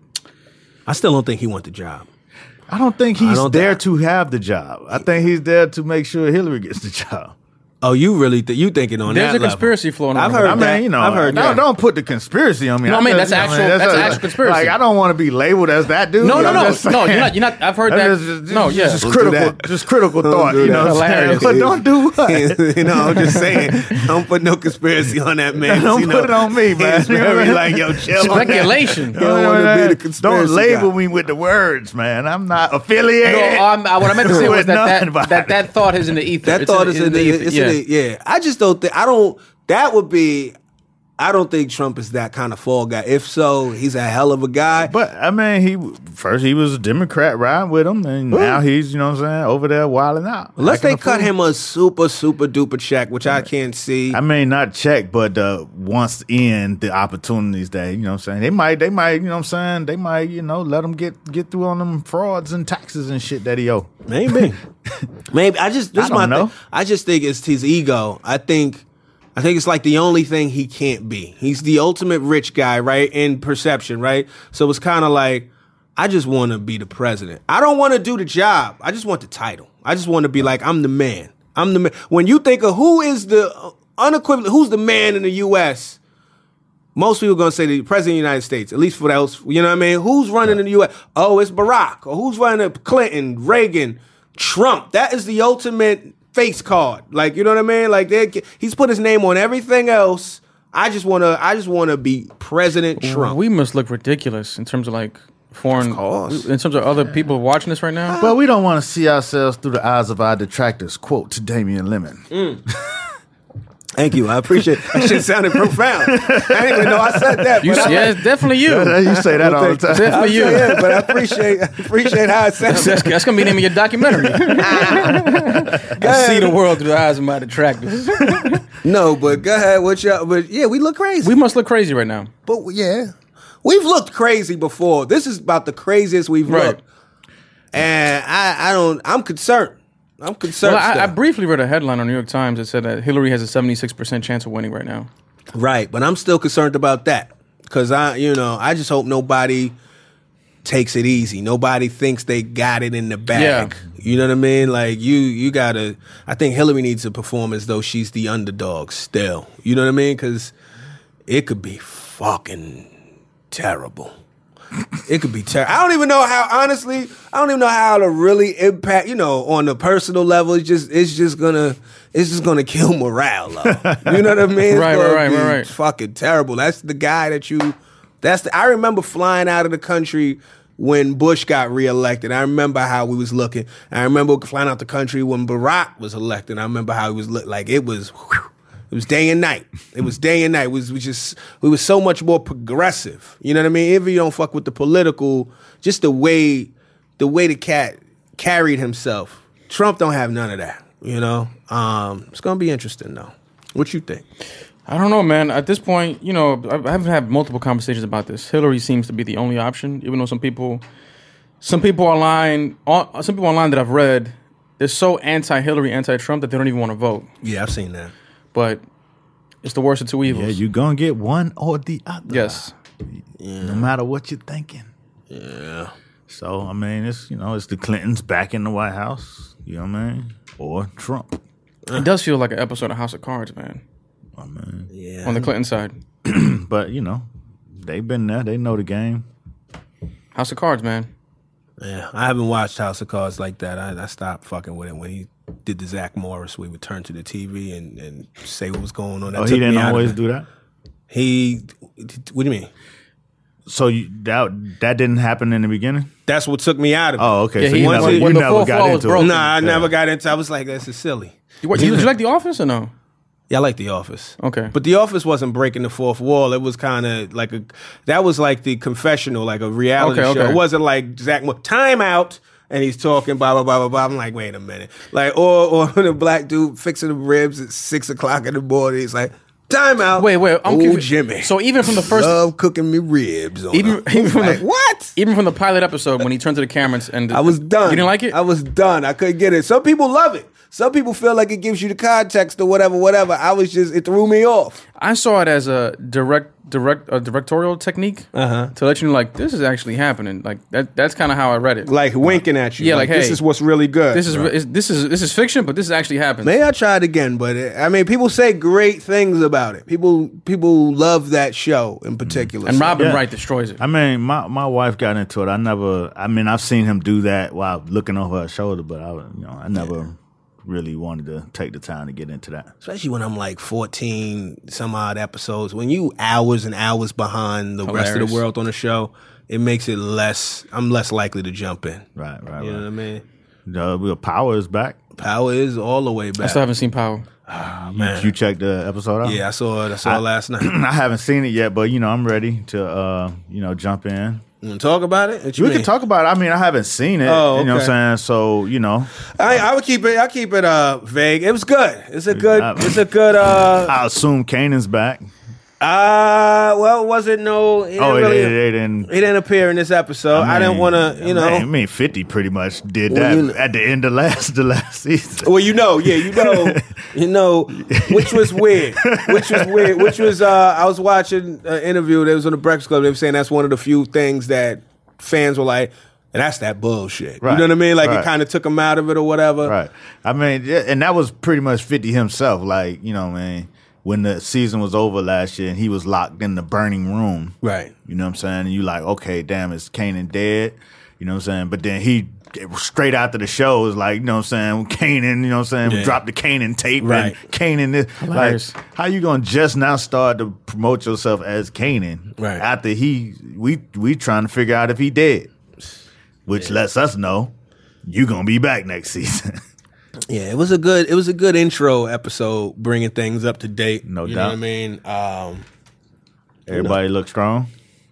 Speaker 4: I still don't think he want the job.
Speaker 3: I don't think he's
Speaker 4: don't
Speaker 3: there
Speaker 4: think-
Speaker 3: to have the job. I think he's there to make sure Hillary gets the job.
Speaker 4: Oh, you really th- you thinking on
Speaker 2: There's
Speaker 4: that
Speaker 2: a
Speaker 4: level.
Speaker 2: conspiracy floating
Speaker 4: I've
Speaker 2: around.
Speaker 4: heard
Speaker 3: I mean,
Speaker 4: that.
Speaker 3: you know,
Speaker 4: I've heard
Speaker 3: don't,
Speaker 4: that.
Speaker 3: don't put the conspiracy on me.
Speaker 2: No, I mean,
Speaker 3: just-
Speaker 2: that's
Speaker 3: you know,
Speaker 2: actual- that's
Speaker 3: a-
Speaker 2: actual conspiracy.
Speaker 3: Like, I don't want to be labeled as that dude.
Speaker 2: No,
Speaker 3: You
Speaker 2: no,
Speaker 3: know,
Speaker 2: no,
Speaker 3: I'm just
Speaker 2: no.
Speaker 3: saying.
Speaker 2: You're not. You're not. I've heard
Speaker 3: That's
Speaker 2: that.
Speaker 3: just-
Speaker 2: no,
Speaker 3: just-
Speaker 2: yeah.
Speaker 3: just
Speaker 4: Don't do
Speaker 3: critical,
Speaker 4: that.
Speaker 3: just critical
Speaker 4: Don't
Speaker 3: thought.
Speaker 4: do
Speaker 3: You
Speaker 4: that.
Speaker 3: know, what I'm saying?
Speaker 2: Hilarious.
Speaker 3: But don't do what?
Speaker 4: You know, I'm just saying, don't put no conspiracy on that man.
Speaker 3: Don't
Speaker 4: you know,
Speaker 3: put it on me, man.
Speaker 4: He's very like, yo, chill on that.
Speaker 2: Speculation.
Speaker 4: You don't want to be the conspiracy
Speaker 3: Don't label
Speaker 4: guy.
Speaker 3: me with the words, man. I'm not affiliated.
Speaker 2: No, um, I- what I meant to say was
Speaker 3: with
Speaker 2: that that,
Speaker 3: nobody.
Speaker 2: that that thought is in the ether.
Speaker 4: That
Speaker 2: It's
Speaker 4: thought is in the,
Speaker 2: ether.
Speaker 4: it's
Speaker 2: yeah.
Speaker 4: in the, yeah. I just don't think, I don't, that would be, I don't think Trump is that kind of fall guy. If so, he's a hell of a guy.
Speaker 3: But I mean, he first he was a Democrat riding with him, and now he's you know what I'm saying over there wilding out.
Speaker 4: Unless
Speaker 3: acting
Speaker 4: they
Speaker 3: a
Speaker 4: cut
Speaker 3: fool.
Speaker 4: him a super, super duper check, which I can't see.
Speaker 3: I mean, not check, but uh, once in the opportunities that you know what I'm saying, they might, they might, you know what I'm saying, they might, you know, let him get get through on them frauds and taxes and shit that he owe.
Speaker 4: Maybe. Maybe. I just, this
Speaker 3: I
Speaker 4: is
Speaker 3: don't
Speaker 4: my
Speaker 3: know.
Speaker 4: thing. I just think it's his ego. I think, I think it's like the only thing he can't be. He's the ultimate rich guy, right? In perception, right? So it's kind of like, I just want to be the president. I don't want to do the job. I just want the title. I just want to be like, I'm the man. I'm the man. When you think of who is the uh, unequivocal, who's the man in the U S, most people are going to say the president of the United States, at least for those, you know what I mean? Who's running in the U S? Oh, it's Barack. Or who's running? Clinton, Reagan, Trump. That is the ultimate face card. Like, you know what I mean? Like, he's put his name on everything else. I just want to. I just want to be President Trump.
Speaker 2: We must look ridiculous in terms of like foreign,
Speaker 4: Of course.
Speaker 2: in terms of other people watching this right now.
Speaker 3: But we don't want to see ourselves through the eyes of our detractors. Quote to Damian Lemon.
Speaker 4: Mm. Thank you. I appreciate it. That shit sounded profound. I didn't even know I said that.
Speaker 2: You,
Speaker 4: but I,
Speaker 2: yeah, it's definitely you.
Speaker 3: You say that all the time.
Speaker 2: Definitely you.
Speaker 4: Yeah, but I appreciate I appreciate how it sounds.
Speaker 2: That's, that's gonna be the name of your documentary. I see the world through the eyes of my detractors.
Speaker 4: No, but go ahead. What y'all? But yeah, we look crazy.
Speaker 2: We must look crazy right now.
Speaker 4: But yeah, we've looked crazy before. This is about the craziest we've
Speaker 2: Right.
Speaker 4: looked, and I, I don't. I'm concerned. I'm concerned.
Speaker 2: Well, I, I
Speaker 4: still.
Speaker 2: briefly read a headline on New York Times that said that Hillary has a seventy-six percent chance of winning right now.
Speaker 4: Right, but I'm still concerned about that because I, you know, I just hope nobody takes it easy. Nobody thinks they got it in the bag.
Speaker 2: Yeah.
Speaker 4: You know what I mean? Like you, you gotta. I think Hillary needs to perform as though she's the underdog still. You know what I mean? Because it could be fucking terrible. It could be terrible. I don't even know how. Honestly, I don't even know how to really impact. You know, on the personal level, it's just, it's just gonna, it's just gonna kill morale. Though. You know what I mean? It's
Speaker 2: Right,
Speaker 4: gonna
Speaker 2: right, right,
Speaker 4: be
Speaker 2: right, right.
Speaker 4: Fucking terrible. That's the guy that you. That's the. I remember flying out of the country when Bush got reelected. I remember how we was looking. I remember flying out the country when Barack was elected. I remember how he was look like. It was. Whew, it was day and night. It was day and night. It was we just we was so much more progressive. You know what I mean? If you don't fuck with the political, just the way the way the cat carried himself. Trump don't have none of that. You know? Um, it's gonna be interesting though. What you think?
Speaker 2: I don't know, man. At this point, you know, I've I've had multiple conversations about this. Hillary seems to be the only option, even though some people, some people online, some people online that I've read, they're so anti-Hillary, anti-Trump that they don't even want to vote.
Speaker 4: Yeah, I've seen that.
Speaker 2: But it's the worst of two evils.
Speaker 3: Yeah, you gonna get one or the other.
Speaker 2: Yes.
Speaker 3: No matter what you're thinking.
Speaker 4: Yeah.
Speaker 3: So I mean, it's you know, it's the Clintons back in the White House. You know what I mean? Or Trump.
Speaker 2: It does feel like an episode of House of Cards, man.
Speaker 3: I mean,
Speaker 4: Yeah.
Speaker 2: On the Clinton side.
Speaker 3: but you know, they've been there. They know the game.
Speaker 2: House of Cards, man.
Speaker 4: Yeah, I haven't watched House of Cards like that. I, I stopped fucking with it when he did the Zach Morris. We would turn to the T V and, and say what was going on. That
Speaker 3: Oh,
Speaker 4: took
Speaker 3: he didn't
Speaker 4: me out of
Speaker 3: always
Speaker 4: it.
Speaker 3: do that.
Speaker 4: He, what do you mean?
Speaker 3: So you, that that didn't happen in the beginning.
Speaker 4: That's what took me out of it.
Speaker 3: Oh, okay.
Speaker 2: Yeah,
Speaker 3: so
Speaker 2: he-
Speaker 3: you
Speaker 2: when-
Speaker 3: never,
Speaker 2: when
Speaker 3: you
Speaker 2: the
Speaker 3: never
Speaker 2: fourth
Speaker 3: got
Speaker 2: wall was
Speaker 3: into
Speaker 2: broken.
Speaker 3: it.
Speaker 4: Nah, I
Speaker 3: Yeah.
Speaker 4: never got into. I was like, this is silly.
Speaker 2: What, did you like The Office or no?
Speaker 4: Yeah, I like The Office.
Speaker 2: Okay.
Speaker 4: But The Office wasn't breaking the fourth wall. It was kind of like a, that was like the confessional, like a reality
Speaker 2: Okay,
Speaker 4: show.
Speaker 2: okay.
Speaker 4: It wasn't like Zach Morris, time out, and he's talking, blah, blah, blah, blah, blah. I'm like, wait a minute. Like, or, or the black dude fixing the ribs at six o'clock in the morning. He's like, time out.
Speaker 2: Wait, wait. I'm
Speaker 4: oh,
Speaker 2: confused.
Speaker 4: Jimmy.
Speaker 2: So even from the first,
Speaker 4: Love cooking me ribs. On
Speaker 2: even,
Speaker 4: them.
Speaker 2: even from
Speaker 4: Like,
Speaker 2: the
Speaker 4: what?
Speaker 2: even from the pilot episode when he turned to the cameras and
Speaker 4: I was done.
Speaker 2: You didn't like it?
Speaker 4: I was done. I couldn't get it. Some people love it. Some people feel like it gives you the context or whatever, whatever. I was just, it threw me off.
Speaker 2: I saw it as a direct, direct, a directorial technique
Speaker 4: Uh-huh.
Speaker 2: to let you know, like, this is actually happening. Like that. That's kind of how I read it.
Speaker 4: Like winking at you.
Speaker 2: Yeah, like,
Speaker 4: this
Speaker 2: hey,
Speaker 4: is what's really good.
Speaker 2: This is, is this is this is fiction, but this is actually happening.
Speaker 4: Maybe I try it again, but it, I mean, people say great things about it. People, people love that show in particular.
Speaker 2: And
Speaker 4: So-
Speaker 2: Robin
Speaker 3: Yeah.
Speaker 2: Wright destroys it.
Speaker 3: I mean, my, my wife got into it. I never. I mean, I've seen him do that while looking over her shoulder, but I, you know, I never really wanted to take the time to get into that.
Speaker 4: especially when I'm like fourteen some odd episodes. When you hours and hours behind the rest of
Speaker 2: Hilarious.
Speaker 4: the world on the show, it makes it less. I'm less likely to jump in.
Speaker 3: Right, right,
Speaker 4: You know what I
Speaker 3: right.
Speaker 4: mean?
Speaker 3: The Will Power is back.
Speaker 4: Power is all the way
Speaker 2: I
Speaker 4: back.
Speaker 2: still haven't seen Power.
Speaker 4: Man.
Speaker 3: You checked the episode out?
Speaker 4: Yeah, I saw it. I saw it last night.
Speaker 3: I haven't seen it yet, but you know, I'm ready to uh, you know, jump in.
Speaker 4: You want to talk about it? What you
Speaker 3: We
Speaker 4: mean?
Speaker 3: can talk about it. I mean, I haven't seen it.
Speaker 4: Oh,
Speaker 3: You know what
Speaker 4: okay.
Speaker 3: I'm saying? So, you know,
Speaker 4: I, I would keep it. I keep it uh vague. It was good. It's a good.
Speaker 3: I-
Speaker 4: It's a good. uh
Speaker 3: I assume Kanan's back.
Speaker 4: Uh well, was it no? He
Speaker 3: Oh,
Speaker 4: didn't
Speaker 3: it,
Speaker 4: really,
Speaker 3: it, it didn't.
Speaker 4: he didn't appear in this episode. I, didn't
Speaker 3: mean,
Speaker 4: want to, you know.
Speaker 3: I mean, fifty pretty much did
Speaker 4: Well,
Speaker 3: that
Speaker 4: you know-
Speaker 3: at the end of last the last season.
Speaker 4: Well, you know, yeah, you know, you know, which was weird, which was weird, which was. uh I was watching an interview that was on the Breakfast Club. They were saying that's one of the few things that fans were like, and that's that bullshit.
Speaker 3: Right,
Speaker 4: You know what I mean? Like
Speaker 3: right.
Speaker 4: it kind of took him out of it or whatever.
Speaker 3: Right. I mean, yeah, and that was pretty much fifty himself. Like, you know, man, when the season was over last year and he was locked in the burning room.
Speaker 4: Right.
Speaker 3: You know what I'm saying? And you like, okay, damn, is Kanan dead? You know what I'm saying? But then he straight after the show is like, you know what I'm saying, Kanan, you know what I'm saying,
Speaker 4: Yeah.
Speaker 3: drop the Kanan tape
Speaker 4: Right.
Speaker 3: and Kanan this.
Speaker 2: Hilarious.
Speaker 3: Like, how you gonna just now start to promote yourself as Kanan
Speaker 4: Right.
Speaker 3: after he we we trying to figure out if he dead, which lets us know you gonna be back next season.
Speaker 4: Yeah, it was a good it was a good intro episode, bringing things up to date.
Speaker 3: No
Speaker 4: you
Speaker 3: doubt.
Speaker 4: know what I mean? Um,
Speaker 3: Everybody look strong.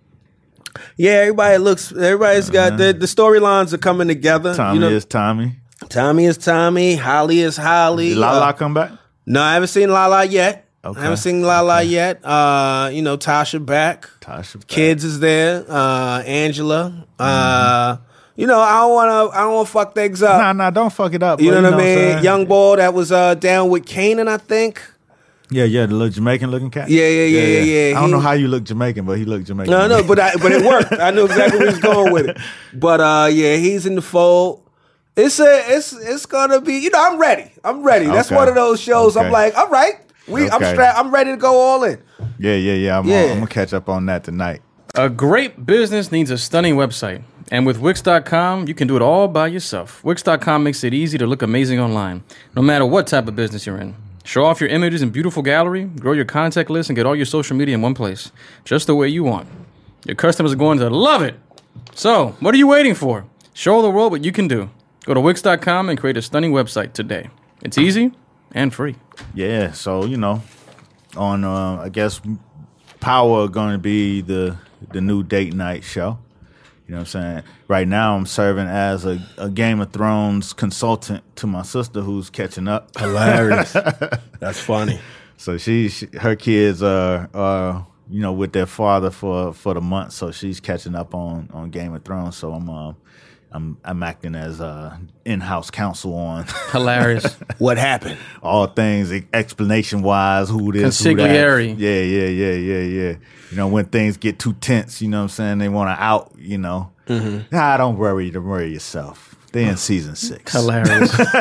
Speaker 4: yeah, everybody looks. Everybody's got the the storylines are coming together.
Speaker 3: Tommy
Speaker 4: you know,
Speaker 3: is Tommy.
Speaker 4: Tommy is Tommy. Holly is Holly.
Speaker 3: Did Lala
Speaker 4: Uh,
Speaker 3: come back?
Speaker 4: no, I haven't seen Lala yet.
Speaker 3: Okay.
Speaker 4: I haven't seen Lala yet. Uh, you know, Tasha back.
Speaker 3: Tasha back.
Speaker 4: Kids is there. Uh, Angela. Uh,
Speaker 3: Mm-hmm.
Speaker 4: you know, I don't want to. I don't want to fuck things up.
Speaker 3: Nah, nah, don't fuck it up.
Speaker 4: You
Speaker 3: bro,
Speaker 4: know what I
Speaker 3: I'm
Speaker 4: mean?
Speaker 3: saying?
Speaker 4: Young boy that was uh, down with Kanan, I think.
Speaker 3: Yeah, yeah, the little Jamaican looking cat.
Speaker 4: Yeah, yeah, yeah, yeah, yeah.
Speaker 3: I don't
Speaker 4: He-
Speaker 3: know how you look Jamaican, but he looked Jamaican.
Speaker 4: No, no, but I, but it worked. I knew exactly where he was going with it. But uh, yeah, he's in the fold. It's a, it's, it's gonna be. You know, I'm ready. I'm ready. That's
Speaker 3: Okay.
Speaker 4: one of those shows.
Speaker 3: Okay.
Speaker 4: I'm like, all right, we, I'm
Speaker 3: Okay.
Speaker 4: strapped. I'm ready to go all in.
Speaker 3: Yeah, yeah, yeah. I'm,
Speaker 4: Yeah.
Speaker 3: I'm gonna catch up on that tonight.
Speaker 2: A great business needs a stunning website. And with Wix dot com, you can do it all by yourself. Wix dot com makes it easy to look amazing online, no matter what type of business you're in. Show off your images in beautiful gallery, grow your contact list, and get all your social media in one place, just the way you want. Your customers are going to love it. So, what are you waiting for? Show the world what you can do. Go to Wix dot com and create a stunning website today. It's easy and free.
Speaker 3: Yeah, so you know, on uh, I guess Power going to be the the new date night show. You know what I'm saying? Right now, I'm serving as a, a Game of Thrones consultant to my sister who's catching up.
Speaker 4: Hilarious. That's funny.
Speaker 3: So she, she her kids are, are you know with their father for, for the month, so she's catching up on, on Game of Thrones. So I'm uh, I'm I'm acting as uh, in-house counsel on
Speaker 2: Hilarious.
Speaker 4: What happened?
Speaker 3: all things explanation wise, who this, who that.
Speaker 2: Consigliere.
Speaker 3: Yeah, yeah, yeah, yeah, yeah. You know, when things get too tense, you know what I'm saying? They want to out, you know. Mm-hmm. Nah, don't worry, don't worry yourself. They in season six.
Speaker 2: Hilarious. Fall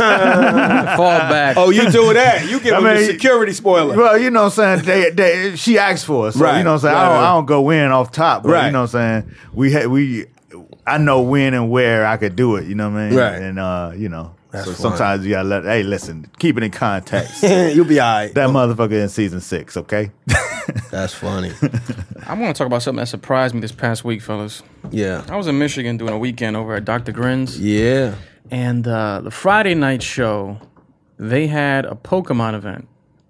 Speaker 2: back.
Speaker 4: Oh, you do that? You give
Speaker 3: I
Speaker 4: him the
Speaker 3: mean,
Speaker 4: security spoiler.
Speaker 3: Well, you know what I'm saying? They, they, she asked for it. So,
Speaker 4: Right,
Speaker 3: you know what I'm saying?
Speaker 4: right,
Speaker 3: I, don't,
Speaker 4: right.
Speaker 3: I don't go in off top, but
Speaker 4: Right.
Speaker 3: you know what I'm saying? We, ha- we, I know when and where I could do it, you know what I mean?
Speaker 4: Right.
Speaker 3: And, uh, you know,
Speaker 4: That's
Speaker 3: so
Speaker 4: fine.
Speaker 3: sometimes you got to let, hey, listen, keep it in context.
Speaker 4: You'll be all right.
Speaker 3: That motherfucker in season six, okay?
Speaker 4: That's funny.
Speaker 2: I want to talk about something that surprised me this past week, fellas.
Speaker 4: Yeah.
Speaker 2: I was in Michigan doing a weekend over at Doctor Grin's.
Speaker 4: Yeah.
Speaker 2: And uh, the Friday night show, they had a Pokemon event.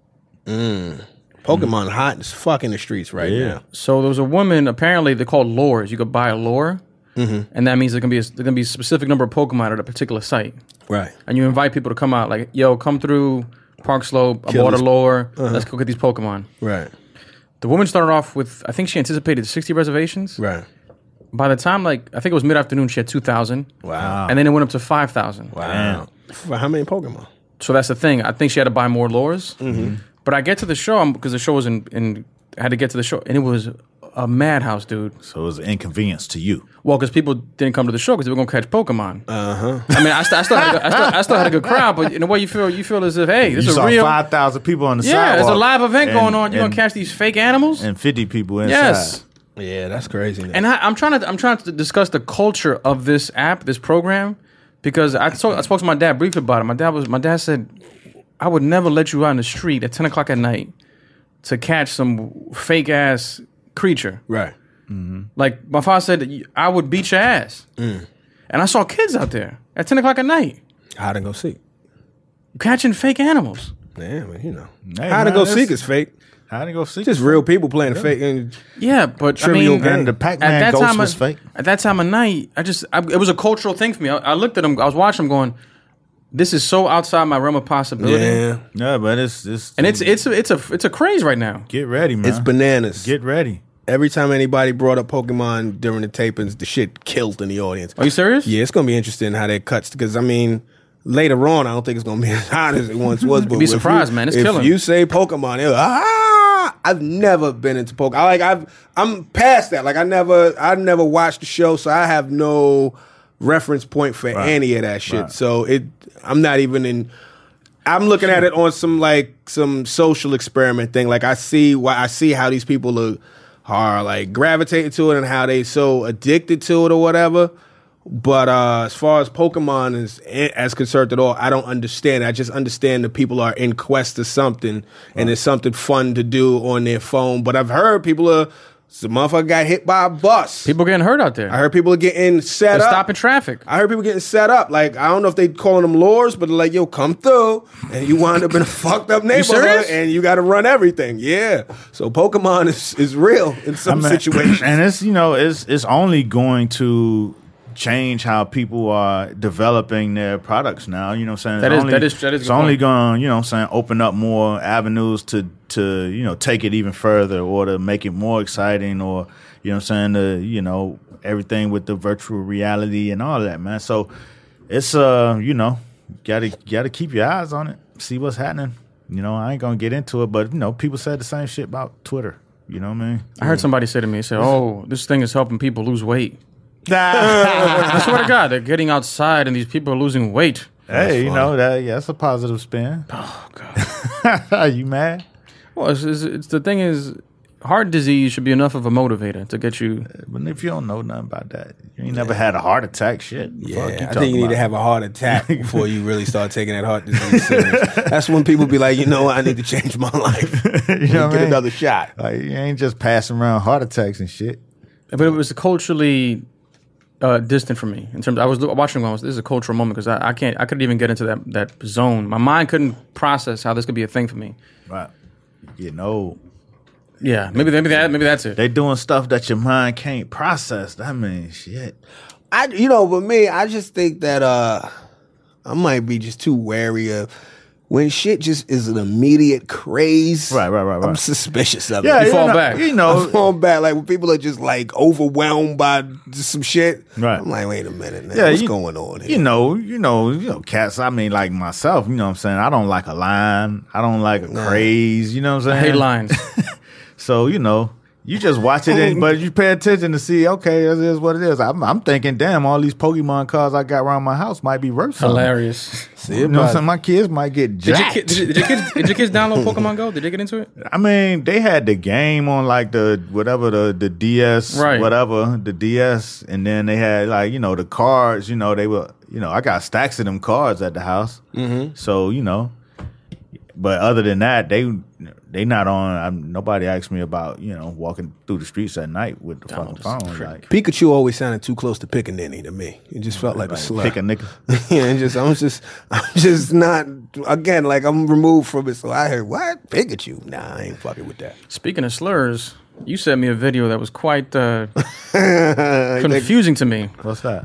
Speaker 4: Pokemon hot as fuck in the streets right now.
Speaker 2: So there was a woman, apparently they're called lures. You could buy a lure, and that means there can be a, there can be a specific number of Pokemon at a particular site.
Speaker 4: Right.
Speaker 2: And you invite people to come out, like, yo, come through Park Slope, I
Speaker 4: Kill
Speaker 2: bought a
Speaker 4: these-
Speaker 2: lure, let's go get these Pokemon.
Speaker 4: Right.
Speaker 2: The woman started off with, I think she anticipated sixty reservations.
Speaker 4: Right.
Speaker 2: By the time, like, I think it was mid-afternoon, she had two thousand.
Speaker 4: Wow.
Speaker 2: And then it went up to five thousand.
Speaker 4: Wow. For how many Pokemon?
Speaker 2: So that's the thing. I think she had to buy more lures.
Speaker 4: Mm-hmm.
Speaker 2: But I get to the show because the show was in, in. I had to get to the show, and it was a madhouse, dude.
Speaker 3: So it was an inconvenience to you.
Speaker 2: Well, because people didn't come to the show because they were gonna catch Pokemon. Uh huh. I mean, I, st- I still, had a, I, still, I still had a good crowd, but in a way, you feel you feel as if, hey, this
Speaker 3: You
Speaker 2: is
Speaker 3: saw
Speaker 2: a real.
Speaker 3: five thousand people on the
Speaker 2: Yeah,
Speaker 3: sidewalk.
Speaker 2: there's a live event
Speaker 3: and-
Speaker 2: going on. You're
Speaker 3: and-
Speaker 2: gonna catch these fake animals.
Speaker 3: and fifty people inside.
Speaker 2: Yes.
Speaker 4: Yeah, that's crazy.
Speaker 2: And I, I'm trying to I'm trying to discuss the culture of this app, this program, because I, talk, I spoke to my dad briefly about it. My dad was my dad said, I would never let you out in the street at ten o'clock at night to catch some fake ass creature.
Speaker 4: right.
Speaker 2: Like my father said, I would beat your ass. And I saw kids out there at ten o'clock at night
Speaker 4: Hide and go seek.
Speaker 2: catching fake animals.
Speaker 4: Yeah, well, you know.
Speaker 3: Hey,
Speaker 4: Hide and
Speaker 3: man,
Speaker 4: go
Speaker 3: that's-
Speaker 4: seek is fake.
Speaker 3: How to go see?
Speaker 4: Just real people playing fake. And
Speaker 2: Yeah, but
Speaker 3: Trivial
Speaker 2: I mean,
Speaker 3: game. The Pac-Man ghost was
Speaker 2: of,
Speaker 3: fake.
Speaker 2: At that time of night, I just I, it was a cultural thing for me. I, I looked at him, I was watching him, going, "This is so outside my realm of possibility."
Speaker 4: yeah,
Speaker 3: Yeah, but it's it's
Speaker 2: And it's it's a, it's a it's a craze right now.
Speaker 3: get ready, man.
Speaker 4: it's bananas.
Speaker 3: Get ready.
Speaker 4: Every time anybody brought up Pokemon during the tapings, the shit killed in the audience.
Speaker 2: Are you serious?
Speaker 4: Yeah, it's gonna be interesting how that cuts because I mean, later on, I don't think it's gonna be as hot as it once was. But
Speaker 2: Be
Speaker 4: if
Speaker 2: surprised,
Speaker 4: you,
Speaker 2: man. It's
Speaker 4: if
Speaker 2: killing.
Speaker 4: you say Pokemon, they're like, ah! I've never been into Pokemon. Like I've, I'm past that. Like I never, I never watched the show, so I have no reference point for
Speaker 3: Right.
Speaker 4: any of that shit.
Speaker 3: Right.
Speaker 4: So it, I'm not even in. I'm looking at it on some like some social experiment thing. Like I see why I see how these people are, are like gravitating to it and how they so addicted to it or whatever. But uh, as far as Pokemon is as concerned at all, I don't understand. I just understand that people are in quest of something, and it's something fun to do on their phone. But I've heard people are, the motherfucker got hit by a bus.
Speaker 2: People getting hurt out there.
Speaker 4: I heard people are getting set
Speaker 2: They're
Speaker 4: up.
Speaker 2: stopping traffic.
Speaker 4: I heard people getting set up. Like, I don't know if they calling them lures, but they're like, yo, come through. And you wind up in a fucked up neighborhood
Speaker 2: serious?
Speaker 4: and you got to run everything. Yeah. So Pokemon is, is real in some
Speaker 3: I mean,
Speaker 4: situations.
Speaker 3: and it's you know it's it's only going to change how people are developing their products now. You know what I'm saying?
Speaker 2: That
Speaker 3: It's
Speaker 2: is-
Speaker 3: only,
Speaker 2: that is- that is a
Speaker 3: It's
Speaker 2: good
Speaker 3: only
Speaker 2: point.
Speaker 3: going to, you know what I'm saying, open up more avenues to, to, you know, take it even further or to make it more exciting or, you know what I'm saying, to, you know, everything with the virtual reality and all that, man. So it's, uh, you know, got to got to keep your eyes on it, see what's happening. You know, I ain't going to get into it, but, you know, people said the same shit about Twitter. You know what I mean?
Speaker 2: I heard somebody say to me, say, "Oh, this thing is helping people lose weight." I swear to God, they're getting outside and these people are losing weight.
Speaker 3: Hey, you know that yeah, that's a positive spin.
Speaker 2: Oh God.
Speaker 3: Are you mad?
Speaker 2: Well, it's, it's, it's the thing is, heart disease should be enough of a motivator to get you.
Speaker 3: But if you don't know nothing about that, you ain't never had a heart attack, shit.
Speaker 4: Yeah,
Speaker 3: Fuck you
Speaker 4: I
Speaker 3: talking
Speaker 4: think you need to
Speaker 3: about?
Speaker 4: have a heart attack before you really start taking that heart disease serious. That's when people be like, you know what, I need to change my life.
Speaker 3: You know what I
Speaker 4: Get
Speaker 3: mean?
Speaker 4: another shot.
Speaker 3: Like you ain't just passing around heart attacks and shit.
Speaker 2: But it was culturally uh, distant for me in terms. I was watching. I was, this is a cultural moment because I, I can't. I couldn't even get into that that zone. My mind couldn't process how this could be a thing for me.
Speaker 3: Right. You know,
Speaker 2: Yeah, maybe maybe that maybe that's it.
Speaker 3: they doing stuff that your mind can't process. That means shit.
Speaker 4: I, you know, but me, I just think that uh, I might be just too wary of when shit just is an immediate craze.
Speaker 3: Right, right, right,
Speaker 4: I'm
Speaker 3: right.
Speaker 4: suspicious of
Speaker 3: Yeah,
Speaker 4: it.
Speaker 2: You fall
Speaker 3: know,
Speaker 2: back.
Speaker 3: You
Speaker 4: I'm
Speaker 3: know,
Speaker 4: falling back, like when people are just like overwhelmed by just some shit.
Speaker 3: Right.
Speaker 4: I'm like, wait a minute, man,
Speaker 3: yeah,
Speaker 4: what's
Speaker 3: you-
Speaker 4: going on here?
Speaker 3: You know, you know, you know, cats. I mean, like myself. You know what I'm saying? I don't like a line. I don't like a craze. You know what I'm
Speaker 2: I
Speaker 3: saying?
Speaker 2: hate lines.
Speaker 3: So, you know, you just watch it, and, but you pay attention to see, okay, this is what it is. I'm, I'm thinking, damn, all these Pokemon cards I got around my house might be worth something.
Speaker 2: Hilarious.
Speaker 4: See,
Speaker 3: You know what I'm saying? My kids might get
Speaker 2: Did your,
Speaker 3: jacked.
Speaker 2: kid, did, you, did, your kids, did your kids download Pokemon Go? Did they get into it?
Speaker 3: I mean, they had the game on like the, whatever, the, the D S,
Speaker 2: Right.
Speaker 3: whatever, the D S. And then they had like, you know, the cards, you know, they were, you know, I got stacks of them cards at the house. Mm-hmm. So, you know, but other than that, they they not on. I'm, nobody asked me about, you know, walking through the streets at night with the fucking phone. Like,
Speaker 4: Pikachu always sounded too close to Pickaninny to me. It just felt like a slur.
Speaker 3: pick a nigga.
Speaker 4: yeah, and just I'm just I'm just not again like I'm removed from it. So I heard what Pikachu? Nah, I ain't fucking with that.
Speaker 2: Speaking of slurs, you sent me a video that was quite uh, confusing to me.
Speaker 3: What's that?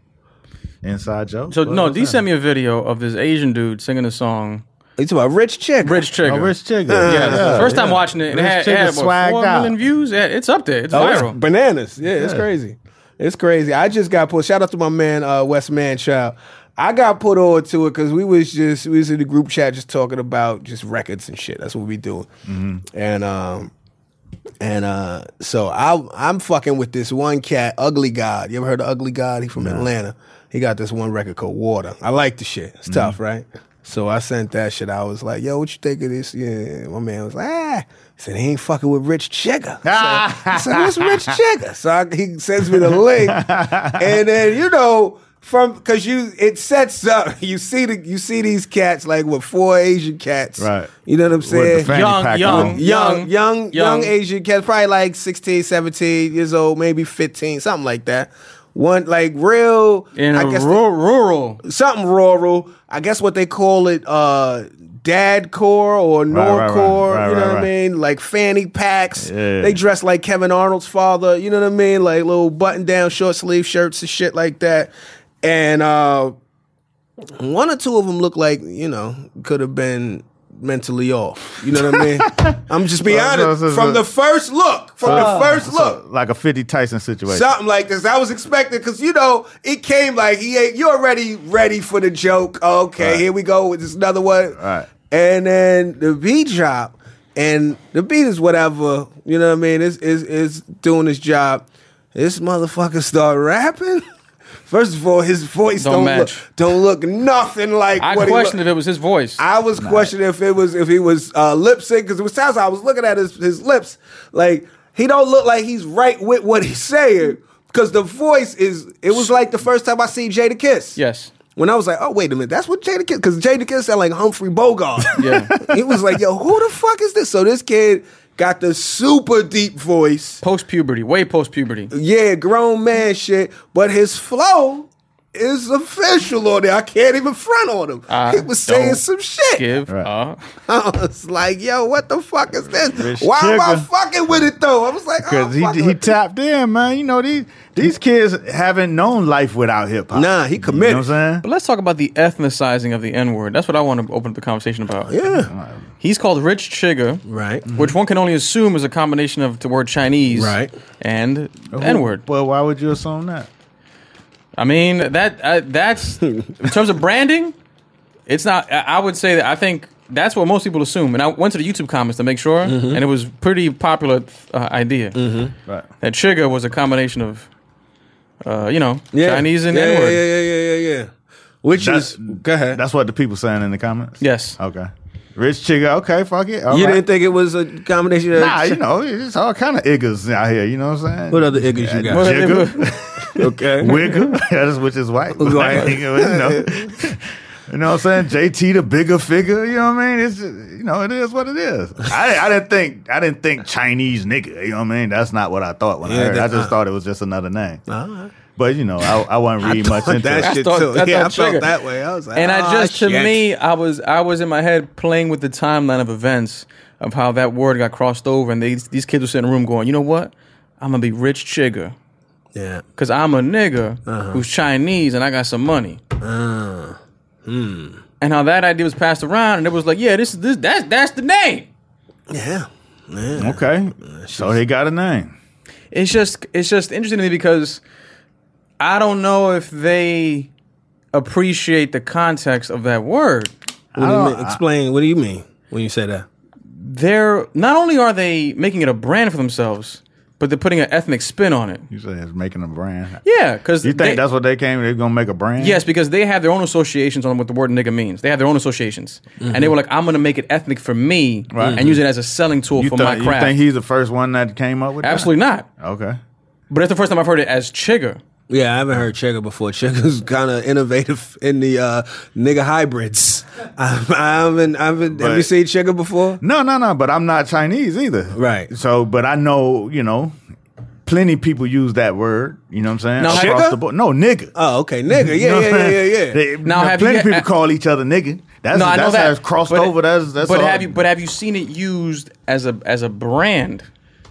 Speaker 3: Inside joke?
Speaker 2: So
Speaker 3: What-
Speaker 2: no,
Speaker 3: what's
Speaker 2: D
Speaker 3: that?
Speaker 2: sent me a video of this Asian dude singing a song,
Speaker 4: You talking about Rich Chick?
Speaker 2: Rich Trigger.
Speaker 3: Oh, Rich Chigga.
Speaker 2: Yeah, the first time
Speaker 3: yeah.
Speaker 2: watching it, it
Speaker 3: Rich
Speaker 2: had, it
Speaker 3: Chigga
Speaker 2: had what,
Speaker 3: swagged
Speaker 2: four
Speaker 3: out.
Speaker 2: million views. Yeah, it's up there. It's
Speaker 4: Oh, it's
Speaker 2: viral.
Speaker 4: bananas. Yeah, it's
Speaker 3: Yeah.
Speaker 4: crazy. It's crazy. I just got put. Shout out to my man uh, West Manchild. I got put on to it because we was just we was in the group chat just talking about just records and shit. That's what we doing. And um and uh so I I'm fucking with this one cat, Ugly God. You ever heard of Ugly God? He from Atlanta. He got this one record called Water. I like the shit. It's tough, right? So I sent that shit. I was like, yo, what you think of this? Yeah. My man was like, ah. He said, he ain't fucking with Rich Chigga. I said, I said, what's Rich Chigga? So I, he sends me the link. And then, you know, from because you it sets up, you see the you see these cats like with four Asian cats.
Speaker 3: Right.
Speaker 4: You know what I'm
Speaker 3: With the
Speaker 4: saying?
Speaker 3: fanny
Speaker 2: Young,
Speaker 3: pack
Speaker 2: young,
Speaker 3: on.
Speaker 4: Young, young, young,
Speaker 2: young.
Speaker 4: Asian cats, probably like sixteen, seventeen years old, maybe fifteen, something like that. One like real
Speaker 2: In
Speaker 4: I
Speaker 2: a
Speaker 4: guess
Speaker 2: rural, rural.
Speaker 4: something rural. I guess what they call it, uh, dad core or
Speaker 3: Right, right, right.
Speaker 4: Nordcore.
Speaker 3: Right,
Speaker 4: you know
Speaker 3: right,
Speaker 4: what I
Speaker 3: right.
Speaker 4: mean? Like fanny packs.
Speaker 3: Yeah.
Speaker 4: They dress like Kevin Arnold's father. You know what I mean? Like little button down short sleeve shirts and shit like that. And uh, one or two of them look like, you know, could have been mentally off. You know what I mean? I'm just being
Speaker 3: So- so-
Speaker 4: honest.
Speaker 3: so-
Speaker 4: From
Speaker 3: so-
Speaker 4: the first look, from the first look.
Speaker 3: So, like a fifty Tyson situation.
Speaker 4: Something like this. I was expecting because you know it came like he ain't. You're already ready for the joke. Okay,
Speaker 3: Right.
Speaker 4: here we go with this another one.
Speaker 3: Right.
Speaker 4: And then the beat drop, and the beat is whatever. You know what I mean? It's is is doing his job. This motherfucker start rapping. First of all, his voice
Speaker 2: Don't
Speaker 4: don't,
Speaker 2: match.
Speaker 4: look don't look nothing like
Speaker 2: I
Speaker 4: what he
Speaker 2: questioned
Speaker 4: look.
Speaker 2: if it was his voice.
Speaker 4: I was questioning if it was if he was uh, lip sync because it was times I was looking at his his lips like he don't look like he's right with what he's saying, because the voice is. It was like the first time I see Jadakiss.
Speaker 2: Yes.
Speaker 4: When I was like, oh, wait a minute, that's what Jadakiss, because Jadakiss sound like Humphrey Bogart.
Speaker 2: Yeah.
Speaker 4: It was like, yo, who the fuck is this? So this kid got the super deep voice.
Speaker 2: Post puberty, way post puberty.
Speaker 4: Yeah, grown man shit. But his flow is official on there. I can't even front on him.
Speaker 2: I
Speaker 4: he was saying
Speaker 2: don't
Speaker 4: some shit.
Speaker 2: Give
Speaker 3: Right.
Speaker 2: a
Speaker 4: I was like, yo, what the fuck is this?
Speaker 3: Rich
Speaker 4: Why am I
Speaker 3: Chigga.
Speaker 4: fucking with it though? I was like, oh,
Speaker 3: Because he
Speaker 4: fucking
Speaker 3: he
Speaker 4: with it.
Speaker 3: tapped in, man. You know, these these kids haven't known life without hip hop.
Speaker 4: Nah, he committed.
Speaker 3: You know what I'm saying?
Speaker 2: But let's talk about the ethnicizing of the N word. That's what I want to open up the conversation about.
Speaker 4: Yeah.
Speaker 2: He's called Rich Chigga,
Speaker 4: Right.
Speaker 2: which one can only assume is a combination of the word Chinese
Speaker 4: Right.
Speaker 2: and N word.
Speaker 3: Well, why would you assume that?
Speaker 2: I mean, that uh, that's in terms of branding. It's not. I I would say that I think that's what most people assume. And I went to the YouTube comments to make sure,
Speaker 4: Mm-hmm.
Speaker 2: and it was pretty popular uh, idea
Speaker 3: Right.
Speaker 2: that Chigga was a combination of, uh, you know,
Speaker 4: Yeah.
Speaker 2: Chinese and
Speaker 4: yeah,
Speaker 2: N
Speaker 4: yeah,
Speaker 2: word.
Speaker 4: yeah, yeah, yeah, yeah, yeah. Which
Speaker 3: That's-
Speaker 4: is, go ahead.
Speaker 3: That's what the people saying in the comments.
Speaker 2: Yes.
Speaker 3: Okay. Rich Chigga. Okay, fuck it. All
Speaker 4: you
Speaker 3: right.
Speaker 4: didn't think it was a combination of...
Speaker 3: Nah, you know, it's all kind of iggas out here. You know what I'm saying?
Speaker 4: What other iggas you got?
Speaker 2: What-
Speaker 3: Jigga,
Speaker 4: Okay.
Speaker 3: Wigga, that's which is white.
Speaker 4: White.
Speaker 3: you know, you know what I'm saying? J T, the bigger figure. You know what I mean? It's just, you know, it is what it is. I, I didn't think I didn't think Chinese nigga. You know what I mean? That's not what I thought when I
Speaker 4: Yeah,
Speaker 3: heard. it. I
Speaker 4: that-
Speaker 3: just
Speaker 4: uh,
Speaker 3: thought it was just another name.
Speaker 4: All right.
Speaker 3: But you know, I, I wasn't reading much
Speaker 4: Thought
Speaker 3: into
Speaker 4: that
Speaker 3: it.
Speaker 4: shit
Speaker 2: thought-
Speaker 4: too.
Speaker 2: I
Speaker 4: yeah, I
Speaker 2: thought
Speaker 4: felt
Speaker 2: Chigga.
Speaker 4: that way. I was like,
Speaker 2: And I
Speaker 4: "Ah,
Speaker 2: just, to
Speaker 4: shit."
Speaker 2: me, I was I was in my head playing with the timeline of events of how that word got crossed over, and these these kids were sitting in a room going, you know what? I'm gonna be Rich Chigga
Speaker 4: Yeah.
Speaker 2: because I'm a nigga
Speaker 4: Uh-huh.
Speaker 2: who's Chinese and I got some money.
Speaker 4: Uh, hmm.
Speaker 2: And how that idea was passed around, and it was like, yeah, this is this that's that's the name.
Speaker 4: Yeah. Yeah.
Speaker 3: Okay, so he got a name.
Speaker 2: It's just it's just interesting to me because I don't know if they appreciate the context of that word.
Speaker 4: What do you mean? Explain. What do you mean when you say that?
Speaker 2: They're not only are they making it a brand for themselves, but they're putting an ethnic spin on it.
Speaker 3: You say it's making a brand.
Speaker 2: Yeah, because
Speaker 3: You think that's what they came? They're gonna make a brand?
Speaker 2: yes, because they have their own associations on what the word nigga means. They have their own associations, and they were like, "I'm going to make it ethnic for me
Speaker 3: Right.
Speaker 2: and use it as a selling tool
Speaker 3: You,
Speaker 2: for
Speaker 3: th-
Speaker 2: my
Speaker 3: you
Speaker 2: craft."
Speaker 3: think he's the first one that came up with
Speaker 2: Absolutely not.
Speaker 3: that? Okay.
Speaker 2: But it's the first time I've heard it as Chigga.
Speaker 4: Yeah, I haven't heard Chigga before. Chigga's kind of innovative in the uh, nigga hybrids. I, I haven't. I haven't. Have
Speaker 3: But-
Speaker 4: you seen Chigga before?
Speaker 3: No, no, no. But I'm not Chinese either.
Speaker 4: Right.
Speaker 3: So, but I know, you know, plenty people use that word. You know what I'm saying?
Speaker 2: Now,
Speaker 3: Across
Speaker 4: Chigga?
Speaker 3: the board. No, nigga.
Speaker 4: Oh, okay, nigga.
Speaker 3: You
Speaker 4: Yeah,
Speaker 3: know what
Speaker 4: yeah,
Speaker 3: I'm
Speaker 4: yeah,
Speaker 3: saying?
Speaker 4: yeah, yeah.
Speaker 3: They-
Speaker 2: Now,
Speaker 3: now,
Speaker 2: have
Speaker 3: plenty
Speaker 2: you-
Speaker 3: of people
Speaker 2: uh,
Speaker 3: call each other nigga. That's
Speaker 2: No, I know
Speaker 3: that's
Speaker 2: that.
Speaker 3: how it's crossed
Speaker 2: but,
Speaker 3: over. That's that's
Speaker 2: but
Speaker 3: all.
Speaker 2: have you? But have you seen it used as a as a brand?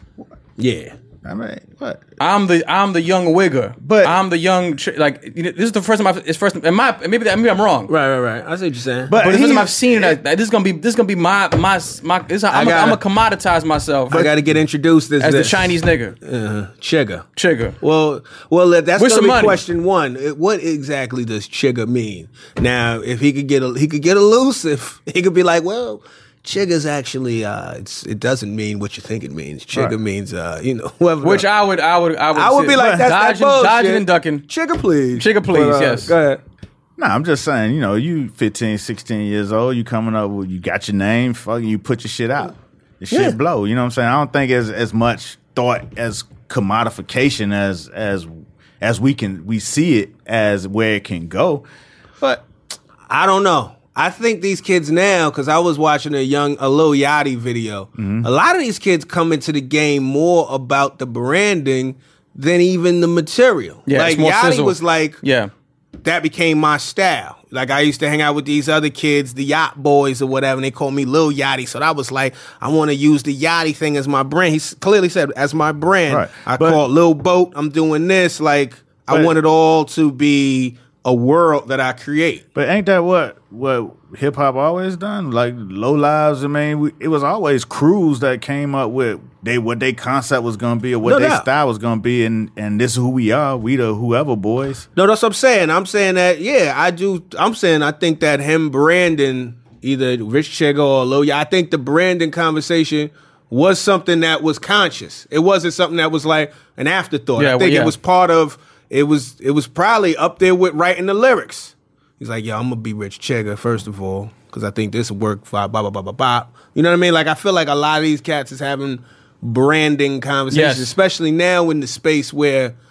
Speaker 4: Yeah.
Speaker 3: I mean, what?
Speaker 2: I'm the I'm the young wigger,
Speaker 3: But-
Speaker 2: I'm the young ch- like you know, this is the first time I've it's first and my maybe that, maybe I'm wrong.
Speaker 4: Right, right, right. I see what you're saying.
Speaker 3: But-
Speaker 2: But the first time
Speaker 3: he-
Speaker 2: I've seen it, I, this is gonna be this is gonna be my my my. This, I'm
Speaker 4: I
Speaker 2: gonna
Speaker 4: gotta-
Speaker 2: commoditize myself
Speaker 4: I got to get introduced as,
Speaker 2: as the
Speaker 4: this.
Speaker 2: Chinese nigga,
Speaker 4: uh, Chigga.
Speaker 2: Chigga.
Speaker 4: Well, well, that's
Speaker 2: With
Speaker 4: gonna
Speaker 2: some
Speaker 4: be
Speaker 2: money.
Speaker 4: question one. Uh, What exactly does Chigga mean? Now, if he could get a, he could get elusive. He could be like, well, Chigga's actually uh, it's it doesn't mean what you think it means. Chigga
Speaker 3: Right.
Speaker 4: means uh, you know, whoever.
Speaker 2: Which I would I would I would
Speaker 4: I would
Speaker 2: say-
Speaker 4: be like, that's that
Speaker 2: dodging,
Speaker 4: bullshit.
Speaker 2: dodging and ducking.
Speaker 4: Chigga, please.
Speaker 2: Chigga, please,
Speaker 4: But, uh,
Speaker 2: yes.
Speaker 4: Go ahead.
Speaker 3: No, I'm just saying, you know, you fifteen, sixteen years old, you coming up with, you got your name, fucking, you put your shit out. The shit
Speaker 4: Yeah.
Speaker 3: blow. You know what I'm saying? I don't think as as much thought as commodification as as as we can we see it as where it can go. But
Speaker 4: I don't know. I think these kids now, because I was watching a young, a Lil Yachty video.
Speaker 3: Mm-hmm.
Speaker 4: A lot of these kids come into the game more about the branding than even the material.
Speaker 2: Yeah,
Speaker 4: like
Speaker 2: it's more
Speaker 4: Yachty
Speaker 2: sizzle.
Speaker 4: was like,
Speaker 2: Yeah,
Speaker 4: that became my style. Like I used to hang out with these other kids, the Yacht Boys or whatever, and they called me Lil Yachty. So that was like, I want to use the Yachty thing as my brand. He s- clearly said, as my brand.
Speaker 3: Right.
Speaker 4: I
Speaker 3: But-
Speaker 4: call it Lil Boat. I'm doing this. Like I
Speaker 3: But-
Speaker 4: want it all to be a world that I create.
Speaker 3: but ain't that what what hip hop always done? Like Low Lives, I mean, we, it was always crews that came up with they what their concept was gonna be or what
Speaker 4: No
Speaker 3: their
Speaker 4: doubt.
Speaker 3: style was gonna be, and and this is who we are. We the whoever boys.
Speaker 4: No, that's what I'm saying. I'm saying that, yeah, I do. I'm saying I think that him branding either Rich Chigga or Lil Yachty, I think the branding conversation was something that was conscious. It wasn't something that was like an afterthought.
Speaker 2: Yeah,
Speaker 4: I
Speaker 2: well,
Speaker 4: think
Speaker 2: yeah.
Speaker 4: it was part of, it was it was probably up there with writing the lyrics. He's like, yo, I'm going to be Rich Chigga, first of all, because I think this will work for blah, blah, blah, blah, blah. You know what I mean? Like, I feel like a lot of these cats is having branding conversations,
Speaker 2: Yes.
Speaker 4: especially now in the space where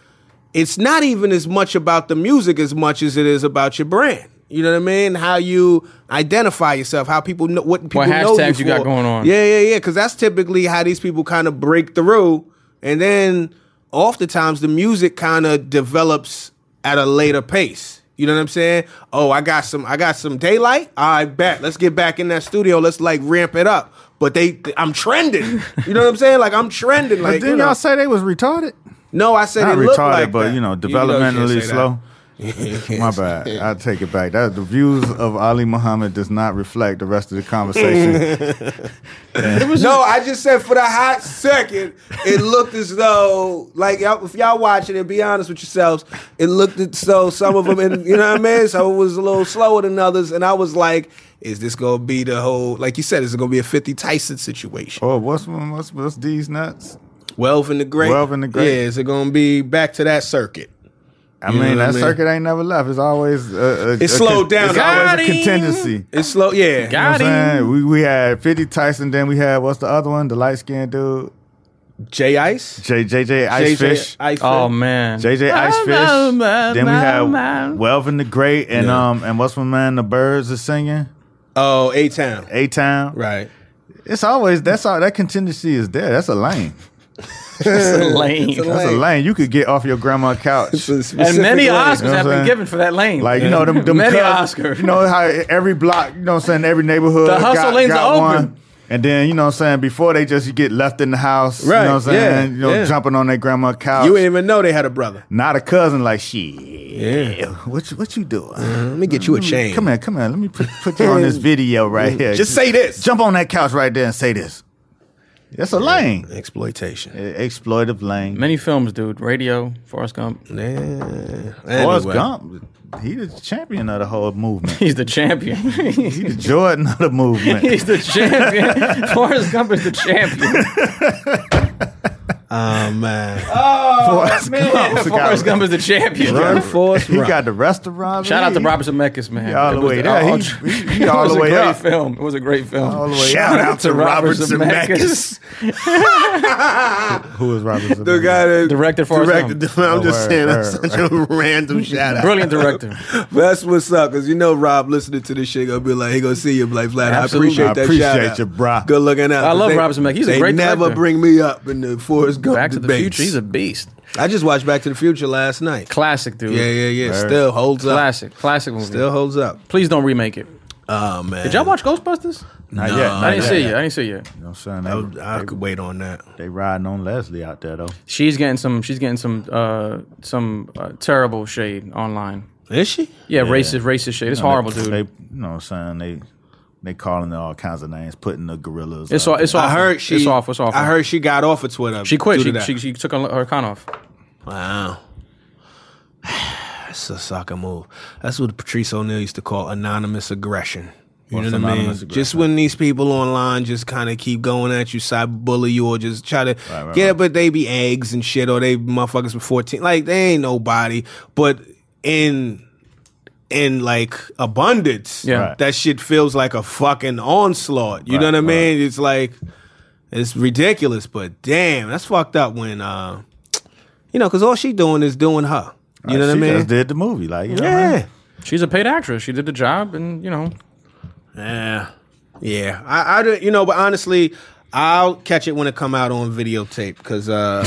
Speaker 4: it's not even as much about the music as much as it is about your brand. You know what I mean? How you identify yourself, how people know what people
Speaker 2: What
Speaker 4: know you
Speaker 2: hashtags
Speaker 4: for.
Speaker 2: you got going on.
Speaker 4: Yeah, yeah, yeah. Because that's typically how these people kind of break through, and then oftentimes the music kind of develops at a later pace. You know what I'm saying? Oh, I got some, I got some daylight. I bet. Let's get back in that studio. Let's like ramp it up. But they, I'm trending. You know what I'm saying? Like I'm trending. Like
Speaker 3: But didn't
Speaker 4: you know.
Speaker 3: y'all say they was retarded?
Speaker 4: No, I said
Speaker 3: Not
Speaker 4: it looked
Speaker 3: retarded,
Speaker 4: like
Speaker 3: but
Speaker 4: that.
Speaker 3: you know,
Speaker 4: You know you can't
Speaker 3: developmentally
Speaker 4: say
Speaker 3: slow.
Speaker 4: that.
Speaker 3: My bad. I take it back. That the views of Ali Muhammad does not reflect the rest of the conversation.
Speaker 4: No, I just said for the hot second, it looked as though, like, y'all, if y'all watching it, be honest with yourselves, it looked as though some of them, in, you know what I mean? So it was a little slower than others, and I was like, is this going to be the whole, like you said, is it going to be a fifty Tyson situation?
Speaker 3: Oh, what's what's what's these nuts?
Speaker 4: Welv and the Great?
Speaker 3: Welv and the Great.
Speaker 4: Yeah, is it going to be back to that circuit?
Speaker 3: I
Speaker 4: You know
Speaker 3: mean,
Speaker 4: what I
Speaker 3: that
Speaker 4: mean?
Speaker 3: circuit ain't never left. It's always a, a,
Speaker 4: It
Speaker 3: a
Speaker 4: slowed down.
Speaker 3: It's
Speaker 4: Got
Speaker 3: always a
Speaker 2: him.
Speaker 3: contingency.
Speaker 4: It's slow, yeah.
Speaker 3: You know what I'm
Speaker 2: Got him.
Speaker 3: saying? We we had fifty Tyson, then we had what's the other one? The light skinned dude,
Speaker 4: J Ice?
Speaker 3: J J J
Speaker 4: J J
Speaker 3: Icefish.
Speaker 4: Ice
Speaker 2: Oh
Speaker 4: Fish.
Speaker 2: man.
Speaker 3: J J Icefish. Then we had Welvin the Great, and
Speaker 4: Yeah.
Speaker 3: um and what's my man? The Birds is singing.
Speaker 4: Oh, A-Town.
Speaker 3: A Town.
Speaker 4: Right.
Speaker 3: It's always that's all that contingency is there. That's a lane.
Speaker 2: That's a lane.
Speaker 4: It's a
Speaker 3: That's a lane. You could get off your grandma's couch.
Speaker 4: It's a
Speaker 2: And
Speaker 4: specific
Speaker 2: many
Speaker 4: lane.
Speaker 2: Oscars
Speaker 3: You know what
Speaker 2: have
Speaker 3: I'm
Speaker 2: been
Speaker 3: saying?
Speaker 2: given for that lane.
Speaker 3: Like, you know, them, them
Speaker 2: many
Speaker 3: cuz-
Speaker 2: Oscars.
Speaker 3: You know how every block, you know what I'm saying, every neighborhood
Speaker 2: The hustle
Speaker 3: got,
Speaker 2: lanes
Speaker 3: got
Speaker 2: are
Speaker 3: one.
Speaker 2: open.
Speaker 3: And then, you know what I'm saying, before they just get left in the house,
Speaker 4: Right,
Speaker 3: you know what I'm saying,
Speaker 4: yeah,
Speaker 3: you know,
Speaker 4: yeah.
Speaker 3: jumping on their grandma's couch.
Speaker 4: You didn't even know they had a brother.
Speaker 3: Not a cousin, like, shit.
Speaker 4: Yeah.
Speaker 3: What you, what you doing?
Speaker 4: Let me get you a chain.
Speaker 3: Come here, come here. Let me put, put you on this video right here.
Speaker 4: Just say this.
Speaker 3: Jump on that couch right there and say this. That's a lane.
Speaker 4: Exploitation.
Speaker 3: E- Exploitive lane.
Speaker 2: Many films, dude. Radio, Forrest Gump.
Speaker 4: Yeah.
Speaker 3: Forrest
Speaker 4: Anyway.
Speaker 3: Gump, he the champion of the whole movement.
Speaker 2: He's the champion.
Speaker 3: He the Jordan of the movement.
Speaker 2: He's the champion. Forrest Gump is the champion.
Speaker 4: Oh, man.
Speaker 3: Forrest
Speaker 2: Man,
Speaker 3: Gump.
Speaker 2: Forrest Gump is the champion.
Speaker 4: Run, Forrest,
Speaker 3: He
Speaker 4: run.
Speaker 3: got the restaurant.
Speaker 2: Shout out to
Speaker 3: He-
Speaker 2: Robert Zemeckis, man.
Speaker 3: he all
Speaker 2: It
Speaker 3: the
Speaker 2: was
Speaker 3: way
Speaker 2: the-
Speaker 3: there.
Speaker 2: all-
Speaker 3: He- he- he all
Speaker 2: it was
Speaker 3: the way
Speaker 2: a great
Speaker 3: up.
Speaker 2: film. It was a great film.
Speaker 3: All the way
Speaker 4: Shout
Speaker 3: up.
Speaker 4: out to Robert Zemeckis.
Speaker 3: Who is Robert Zemeckis?
Speaker 4: The guy that
Speaker 2: Directed Forrest
Speaker 4: directed
Speaker 2: Gump.
Speaker 4: the I'm
Speaker 3: Oh,
Speaker 4: just
Speaker 3: word,
Speaker 4: saying that's
Speaker 3: word,
Speaker 4: such a random shout out.
Speaker 2: Brilliant director.
Speaker 4: That's what's up, because you know Rob listening to this shit gonna be like, he gonna see you be like, Vlad, I
Speaker 2: Absolutely.
Speaker 4: appreciate
Speaker 3: I
Speaker 4: that
Speaker 3: appreciate
Speaker 4: shout out.
Speaker 3: you, brah.
Speaker 4: Good looking out.
Speaker 2: I love
Speaker 4: 'Cause they-
Speaker 2: Robert Zemeckis. He's a
Speaker 4: they
Speaker 2: great
Speaker 4: never
Speaker 2: director.
Speaker 4: bring me up in the Forrest Gump
Speaker 2: Back to the
Speaker 4: debates.
Speaker 2: Future. He's a beast.
Speaker 4: I just watched Back to the Future last night.
Speaker 2: Classic, dude.
Speaker 4: Yeah, yeah, yeah.
Speaker 3: Word.
Speaker 4: Still holds up.
Speaker 2: Classic. Classic movie.
Speaker 4: Still holds up.
Speaker 2: Please don't remake it.
Speaker 4: Oh man.
Speaker 2: Did y'all watch Ghostbusters?
Speaker 3: Not
Speaker 4: No,
Speaker 3: yet.
Speaker 2: I
Speaker 3: Not
Speaker 2: didn't
Speaker 3: yet.
Speaker 2: see it yet. I didn't see it yet.
Speaker 3: You know what I'm
Speaker 4: I,
Speaker 3: saying?
Speaker 4: would-
Speaker 3: They,
Speaker 4: I could wait on that.
Speaker 3: they riding on Leslie out there, though.
Speaker 2: She's getting some. She's getting some. Uh, some uh, terrible shade online.
Speaker 4: Is she?
Speaker 2: Yeah, racist, racist shade. It's
Speaker 3: You know,
Speaker 2: horrible,
Speaker 3: they,
Speaker 2: dude.
Speaker 3: They, you know what I'm saying? They they calling it all kinds of names, putting the gorillas.
Speaker 2: It's
Speaker 3: out
Speaker 2: all. It's
Speaker 3: there.
Speaker 2: awful.
Speaker 4: I heard she.
Speaker 2: It's awful. It's awful.
Speaker 4: I heard she got off of Twitter.
Speaker 2: she quit.
Speaker 4: due
Speaker 2: She,
Speaker 4: to that.
Speaker 2: she she took her account off.
Speaker 4: Wow. That's a soccer move. That's what Patrice O'Neal used to call anonymous aggression. You
Speaker 3: What's
Speaker 4: know what I mean?
Speaker 3: anonymous
Speaker 4: Just
Speaker 3: aggression?
Speaker 4: when these people online just kind of keep going at you, cyberbully you, or just try to
Speaker 3: Right, right,
Speaker 4: yeah,
Speaker 3: right.
Speaker 4: but they be eggs and shit, or they motherfuckers with fourteen. Like they ain't nobody. But in in like abundance,
Speaker 2: Yeah.
Speaker 3: Right.
Speaker 4: that shit feels like a fucking onslaught. You know
Speaker 3: Right,
Speaker 4: what I mean? It's like it's ridiculous, but damn, that's fucked up when uh you know, because all she doing is doing her. You know what I
Speaker 3: she
Speaker 4: mean?
Speaker 3: just did the movie, like you know. What I
Speaker 4: Yeah.
Speaker 3: mean?
Speaker 2: She's a paid actress. She did the job, and you know,
Speaker 4: Yeah. Yeah. I, I don't- you know, but honestly, I'll catch it when it come out on videotape because uh,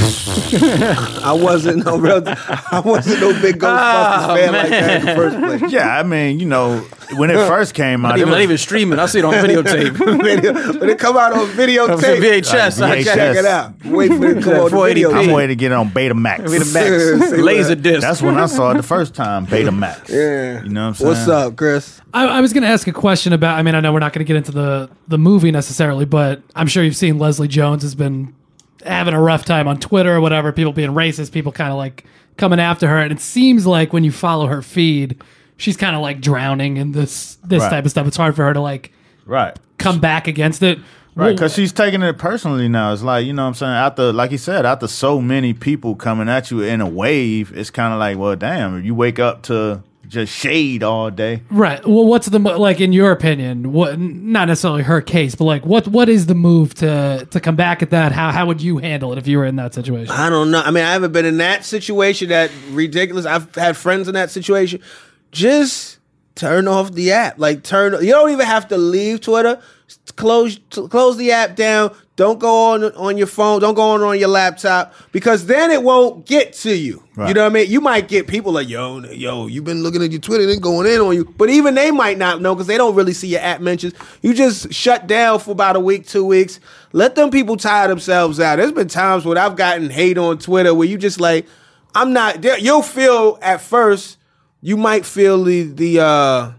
Speaker 4: I wasn't no real, I wasn't no big Ghostbusters
Speaker 2: Oh,
Speaker 4: fan like that in the first place.
Speaker 3: Yeah, I mean, you know, when it first came out,
Speaker 2: not
Speaker 3: it
Speaker 2: even,
Speaker 3: was,
Speaker 2: not even streaming. I see it on videotape.
Speaker 4: When it come out on videotape,
Speaker 2: V H S.
Speaker 3: Like
Speaker 2: I
Speaker 3: V H S.
Speaker 2: check
Speaker 4: check it out. Wait for it to come on the
Speaker 2: four eighty p.
Speaker 4: video.
Speaker 3: I'm waiting to get it on Betamax.
Speaker 2: Betamax. Laser disc.
Speaker 3: That's when I saw it the first time, Betamax.
Speaker 4: Yeah.
Speaker 3: You know what I'm saying?
Speaker 4: What's up, Chris?
Speaker 6: I, I was going to ask a question about. I mean, I know we're not going to get into the the movie necessarily, but I'm sure you've seen Leslie Jones has been having a rough time on Twitter or whatever. People being racist, people kind of like coming after her, and it seems like when you follow her feed, she's kind of like drowning in this this
Speaker 3: Right.
Speaker 6: type of stuff. It's hard for her to like
Speaker 3: Right.
Speaker 6: come back against it.
Speaker 3: Right,
Speaker 6: Well,
Speaker 3: because she's taking it personally now. It's like, you know what I'm saying? After, like you said, after so many people coming at you in a wave, it's kind of like, well, damn, you wake up to just shade all day.
Speaker 6: Right. Well, what's the mo- like in your opinion? What not necessarily her case, but like what what is the move to to come back at that? How how would you handle it if you were in that situation?
Speaker 4: I don't know. I mean, I haven't been in that situation. That ridiculous. I've had friends in that situation. Just turn off the app. Like turn. You don't even have to leave Twitter. Close close the app down. Don't go on on your phone. Don't go on on your laptop because then it won't get to you. Right. You know what I mean? You might get people like, yo, yo, you've been looking at your Twitter and going in on you. But even they might not know because they don't really see your app mentions. You just shut down for about a week, two weeks. Let them people tire themselves out. There's been times where I've gotten hate on Twitter where you just like, I'm not there. You'll feel at first, you might feel the the uh,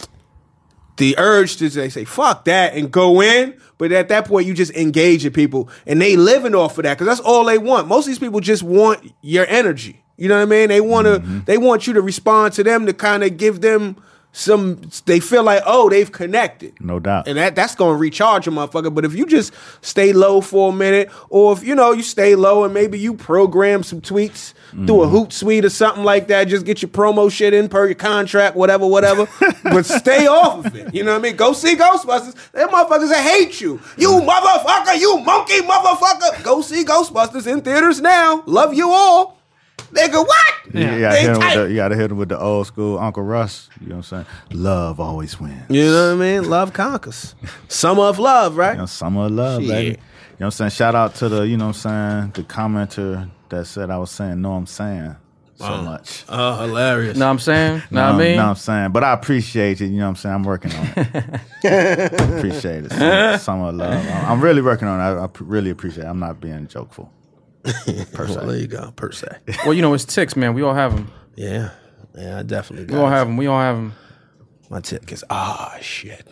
Speaker 4: the urge to say, say, fuck that and go in. But at that point, you just engage with people, and they living off of that because that's all they want. Most of these people just want your energy. You know what I mean? They want to. Mm-hmm. They want you to respond to them to kind of give them some. They feel like, oh, they've connected.
Speaker 3: No doubt.
Speaker 4: And that that's going to recharge a motherfucker. But if you just stay low for a minute, or if you know you stay low and maybe you program some tweets mm-hmm. through a Hootsuite or something like that, just get your promo shit in per your contract, whatever, whatever. But stay off of it. You know what I mean? Go see Ghostbusters. Them motherfuckers that hate you. You motherfucker. You monkey motherfucker. Go see Ghostbusters in theaters now. Love you all. Nigga, what?
Speaker 3: Yeah, you gotta, hit him with the, you gotta hit him with the old school Uncle Russ. You know what I'm saying? Love always wins.
Speaker 4: You know what I mean? Love conquers. Summer of love, right?
Speaker 3: You know, summer of love, Shit. baby. You know what I'm saying? Shout out to the, you know what I'm saying, the commenter that said I was saying, no, I'm saying so
Speaker 4: wow.
Speaker 3: much.
Speaker 4: Oh, hilarious.
Speaker 2: Know what I'm saying? Know
Speaker 3: no,
Speaker 2: what I mean?
Speaker 3: No, I'm saying. But I appreciate it. You know what I'm saying? I'm working on it. Appreciate it. Summer, summer of love. I'm really working on it. I, I really appreciate it. I'm not being jokeful. Per se.
Speaker 4: Well, there you go, per se.
Speaker 2: Well, you know, it's ticks, man. We all have them.
Speaker 4: Yeah, yeah, I definitely got
Speaker 2: We all
Speaker 4: it.
Speaker 2: have them. We all have them.
Speaker 4: My tick is, ah, shit.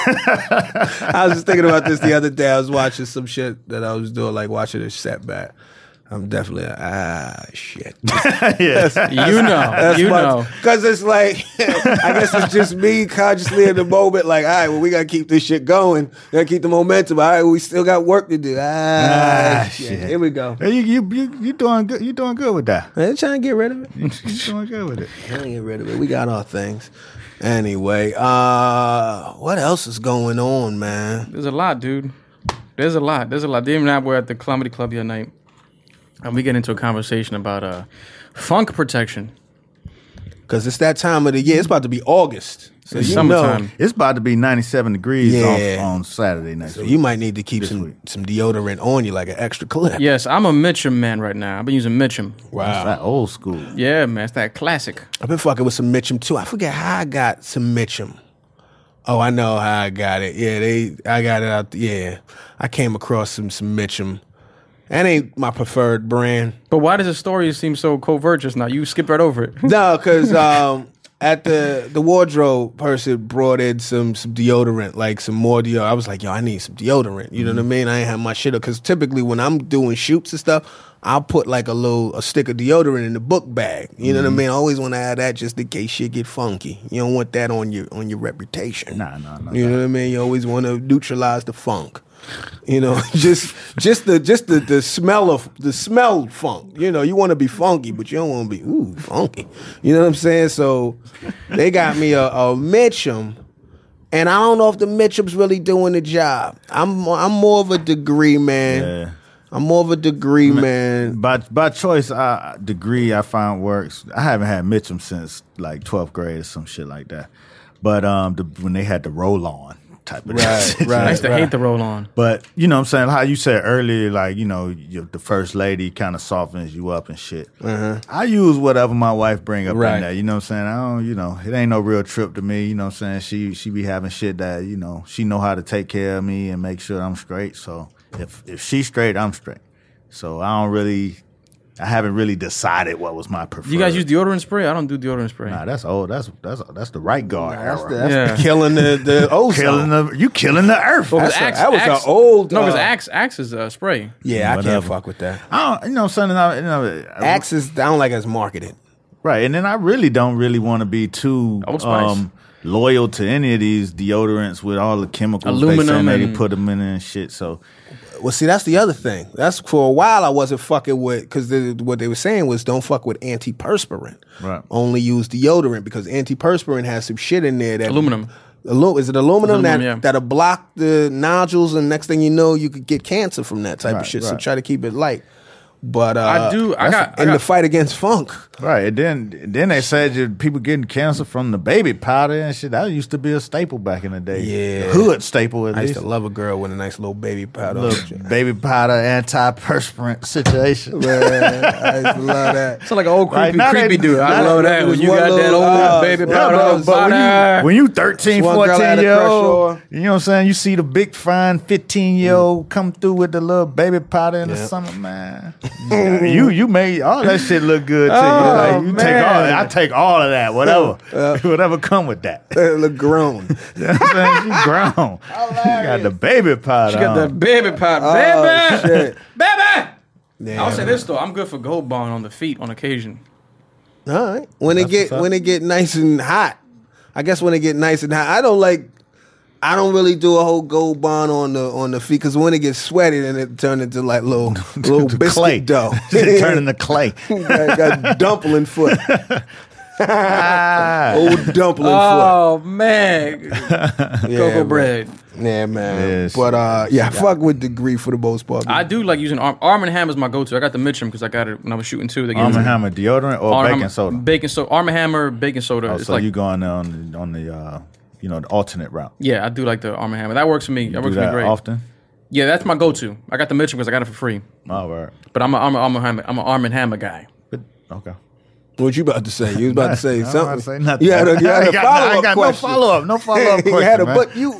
Speaker 4: I was just thinking about this the other day. I was watching some shit that I was doing, like watching a setback. I'm definitely, ah, shit.
Speaker 3: Yes.
Speaker 2: You know. You know.
Speaker 4: Because it's like, I guess it's just me consciously in the moment, like, all right, well, we got to keep this shit going. Got to keep the momentum. All right, we still got work to do. Ah,
Speaker 3: Ah,
Speaker 4: shit.
Speaker 3: shit.
Speaker 4: Here we go.
Speaker 3: Hey, You, you, you, you doing good. You doing good with that.
Speaker 4: Man, trying to get rid of it.
Speaker 3: You doing good with it.
Speaker 4: Trying to get rid of it. We got our things. Anyway, uh, what else is going on, man?
Speaker 2: There's a lot, dude. There's a lot. There's a lot. Dave and I were at the comedy club the other night, and we get into a conversation about uh, funk protection.
Speaker 4: Because it's that time of the year. It's about to be August. So
Speaker 2: It's
Speaker 4: you
Speaker 2: summertime.
Speaker 4: know,
Speaker 3: It's about to be ninety-seven degrees
Speaker 4: Yeah.
Speaker 3: on, on Saturday next
Speaker 4: so
Speaker 3: week.
Speaker 4: you might need to keep
Speaker 3: This
Speaker 4: some,
Speaker 3: week.
Speaker 4: some deodorant on you, like an extra clip.
Speaker 2: Yes, I'm a Mitchum man right now. I've been using Mitchum.
Speaker 3: That's that old school.
Speaker 2: Yeah, man. It's that classic.
Speaker 4: I've been fucking with some Mitchum too. I forget how I got some Mitchum. Oh, I know how I got it. Yeah, they. I got it out. Yeah, I came across some some Mitchum. That ain't my preferred brand.
Speaker 2: But why does the story seem so covert just now? You skip right over it.
Speaker 4: No, because um, at the the wardrobe person brought in some some deodorant, like some more deodorant. I was like, yo, I need some deodorant. You know what I mean? I ain't have my shit up because typically when I'm doing shoots and stuff, I'll put like a little a stick of deodorant in the book bag. You know what I mean? I always want to have that just in case shit get funky. You don't want that on your on your reputation.
Speaker 3: Nah, nah, nah.
Speaker 4: You know what I mean? You always want to neutralize the funk. You know, just just the just the, the smell of the smell funk. You know, you want to be funky, but you don't want to be ooh funky. You know what I'm saying? So they got me a, a Mitchum, and I don't know if the Mitchum's really doing the job. I'm I'm more of a degree man.
Speaker 3: Yeah.
Speaker 4: I'm more of a degree man.
Speaker 3: By by choice, I, degree I found works. I haven't had Mitchum since like twelfth grade or some shit like that. But um, the, when they had the roll on type of
Speaker 4: Right,
Speaker 3: shit.
Speaker 4: right.
Speaker 2: I used to hate the roll on.
Speaker 3: But you know what I'm saying? How you said earlier, like, you know, you, the first lady kind of softens you up and shit.
Speaker 4: Uh-huh.
Speaker 3: I use whatever my wife bring up
Speaker 4: Right.
Speaker 3: in there. You know what I'm saying? I don't, you know, it ain't no real trip to me. You know what I'm saying? She she be having shit that, you know, she know how to take care of me and make sure I'm straight. So if if she's straight, I'm straight. So I don't really, I haven't really decided what was my preferred.
Speaker 2: You guys use deodorant spray? I don't do deodorant spray.
Speaker 3: Nah, that's old. That's that's that's the right guard
Speaker 4: That's,
Speaker 3: era.
Speaker 4: the, that's
Speaker 2: Yeah.
Speaker 4: the killing the the ozone.
Speaker 3: killing the you killing the earth.
Speaker 2: Well, 'cause
Speaker 4: That's a-
Speaker 2: Axe-
Speaker 4: that was
Speaker 2: Axe-
Speaker 4: an old,
Speaker 2: No, because
Speaker 4: uh,
Speaker 2: Axe, Axe is uh, spray.
Speaker 4: Yeah, I can't
Speaker 3: Whatever.
Speaker 4: fuck with that.
Speaker 3: I don't, you know, something. I, you know,
Speaker 4: Axe is, I don't like it's marketed.
Speaker 3: right, and then I really don't really want to be too
Speaker 2: Old Spice.
Speaker 3: um, loyal to any of these deodorants with all the chemicals
Speaker 2: Aluminum
Speaker 3: they say they
Speaker 2: and-
Speaker 3: put them in and shit. So
Speaker 4: well, see, that's the other thing. That's for a while I wasn't fucking with because the, what they were saying was don't fuck with antiperspirant.
Speaker 3: Right.
Speaker 4: Only use deodorant because antiperspirant has some shit in there that
Speaker 2: Aluminum.
Speaker 4: Alu- is it aluminum,
Speaker 2: Aluminum,
Speaker 4: that
Speaker 2: yeah.
Speaker 4: that'll block the nodules, and next thing you know, you could get cancer from that type
Speaker 3: Right,
Speaker 4: of shit. So
Speaker 3: right.
Speaker 4: try to keep it light. But uh,
Speaker 2: I do- I
Speaker 4: that's
Speaker 2: got- I
Speaker 4: in
Speaker 2: got-
Speaker 4: the fight against funk.
Speaker 3: Right, and then then they said that people getting cancer from the baby powder and shit. That used to be a staple back in the day.
Speaker 4: Yeah.
Speaker 3: Hood staple at
Speaker 4: I used
Speaker 3: least.
Speaker 4: to love a girl with a nice little baby powder.
Speaker 3: Little baby powder antiperspirant situation.
Speaker 4: Man, I used to love that.
Speaker 2: It's like an old
Speaker 3: Right,
Speaker 2: creepy,
Speaker 3: now
Speaker 2: creepy
Speaker 3: they-
Speaker 2: dude. I
Speaker 3: now
Speaker 2: love
Speaker 3: they-
Speaker 2: that.
Speaker 4: there's
Speaker 2: When you
Speaker 4: one
Speaker 2: got that
Speaker 4: little-
Speaker 2: old
Speaker 4: uh,
Speaker 2: baby
Speaker 4: yeah,
Speaker 2: powder
Speaker 3: but,
Speaker 2: on
Speaker 3: but when,
Speaker 2: fire.
Speaker 3: you, when you thirteen,
Speaker 4: One girl I had
Speaker 3: fourteen
Speaker 4: a
Speaker 3: year
Speaker 4: crush
Speaker 3: old,
Speaker 4: on.
Speaker 3: you know what I'm saying? You see the big fine fifteen year old come through with the little baby powder in the
Speaker 4: Yeah.
Speaker 3: summer, man. you you made all that shit look good to you.
Speaker 2: Oh,
Speaker 3: Like, you take all
Speaker 2: man.
Speaker 3: I take all of that, whatever. whatever come with that.
Speaker 4: Look grown.
Speaker 3: You know what I'm saying? She grown. She got the baby powder.
Speaker 2: She got
Speaker 3: on.
Speaker 2: that baby powder.
Speaker 4: Oh,
Speaker 2: baby!
Speaker 4: shit.
Speaker 2: Baby!
Speaker 4: Yeah,
Speaker 2: I'll say this though, I'm good for Gold Bond on the feet on occasion.
Speaker 4: All right. When it
Speaker 3: That's
Speaker 4: get
Speaker 3: what's up.
Speaker 4: when it get nice and hot, I guess when it get nice and hot, I don't like. I don't really do a whole gold bond on the on the feet because when it gets sweaty, then it turn into like little little
Speaker 3: The
Speaker 4: biscuit
Speaker 3: clay.
Speaker 4: dough.
Speaker 3: It turn into clay.
Speaker 4: got, got dumpling foot,
Speaker 3: Ah.
Speaker 4: old dumpling
Speaker 2: Oh man.
Speaker 4: foot. Yeah,
Speaker 2: Cocoa
Speaker 4: man.
Speaker 2: bread.
Speaker 4: Yeah, man.
Speaker 3: Yes.
Speaker 4: But uh, yeah, I fuck with Degree for the most part.
Speaker 2: I do like using Arm, Arm and Hammer is my go-to. I got the Mitchum because I got it when I was shooting too. They gave
Speaker 3: Arm
Speaker 2: me
Speaker 3: and Hammer deodorant or
Speaker 2: Arm and
Speaker 3: baking
Speaker 2: Hammer-
Speaker 3: soda?
Speaker 2: Baking soda. Arm and Hammer, baking soda.
Speaker 3: Oh,
Speaker 2: it's
Speaker 3: so
Speaker 2: like
Speaker 3: you going on the, on the uh, you know the alternate route?
Speaker 2: yeah, I do like the Arm and Hammer. That works for me. That
Speaker 3: Do
Speaker 2: works for me
Speaker 3: that
Speaker 2: great.
Speaker 3: often?
Speaker 2: Yeah, that's my go-to. I got the Mitchum because I got it for free.
Speaker 3: All right.
Speaker 2: But I'm a, I'm a, I'm a, Hammer- I'm an Arm and Hammer guy.
Speaker 3: But, okay.
Speaker 4: What you about to say? You was about to say
Speaker 3: I don't
Speaker 4: something.
Speaker 3: wanna say nothing.
Speaker 4: You had a, you had
Speaker 3: I
Speaker 4: a
Speaker 3: got-
Speaker 4: follow
Speaker 3: I
Speaker 4: up
Speaker 3: got no
Speaker 4: question.
Speaker 3: follow-up. No follow-up
Speaker 4: you
Speaker 3: question,
Speaker 4: had a
Speaker 3: man.
Speaker 4: but you.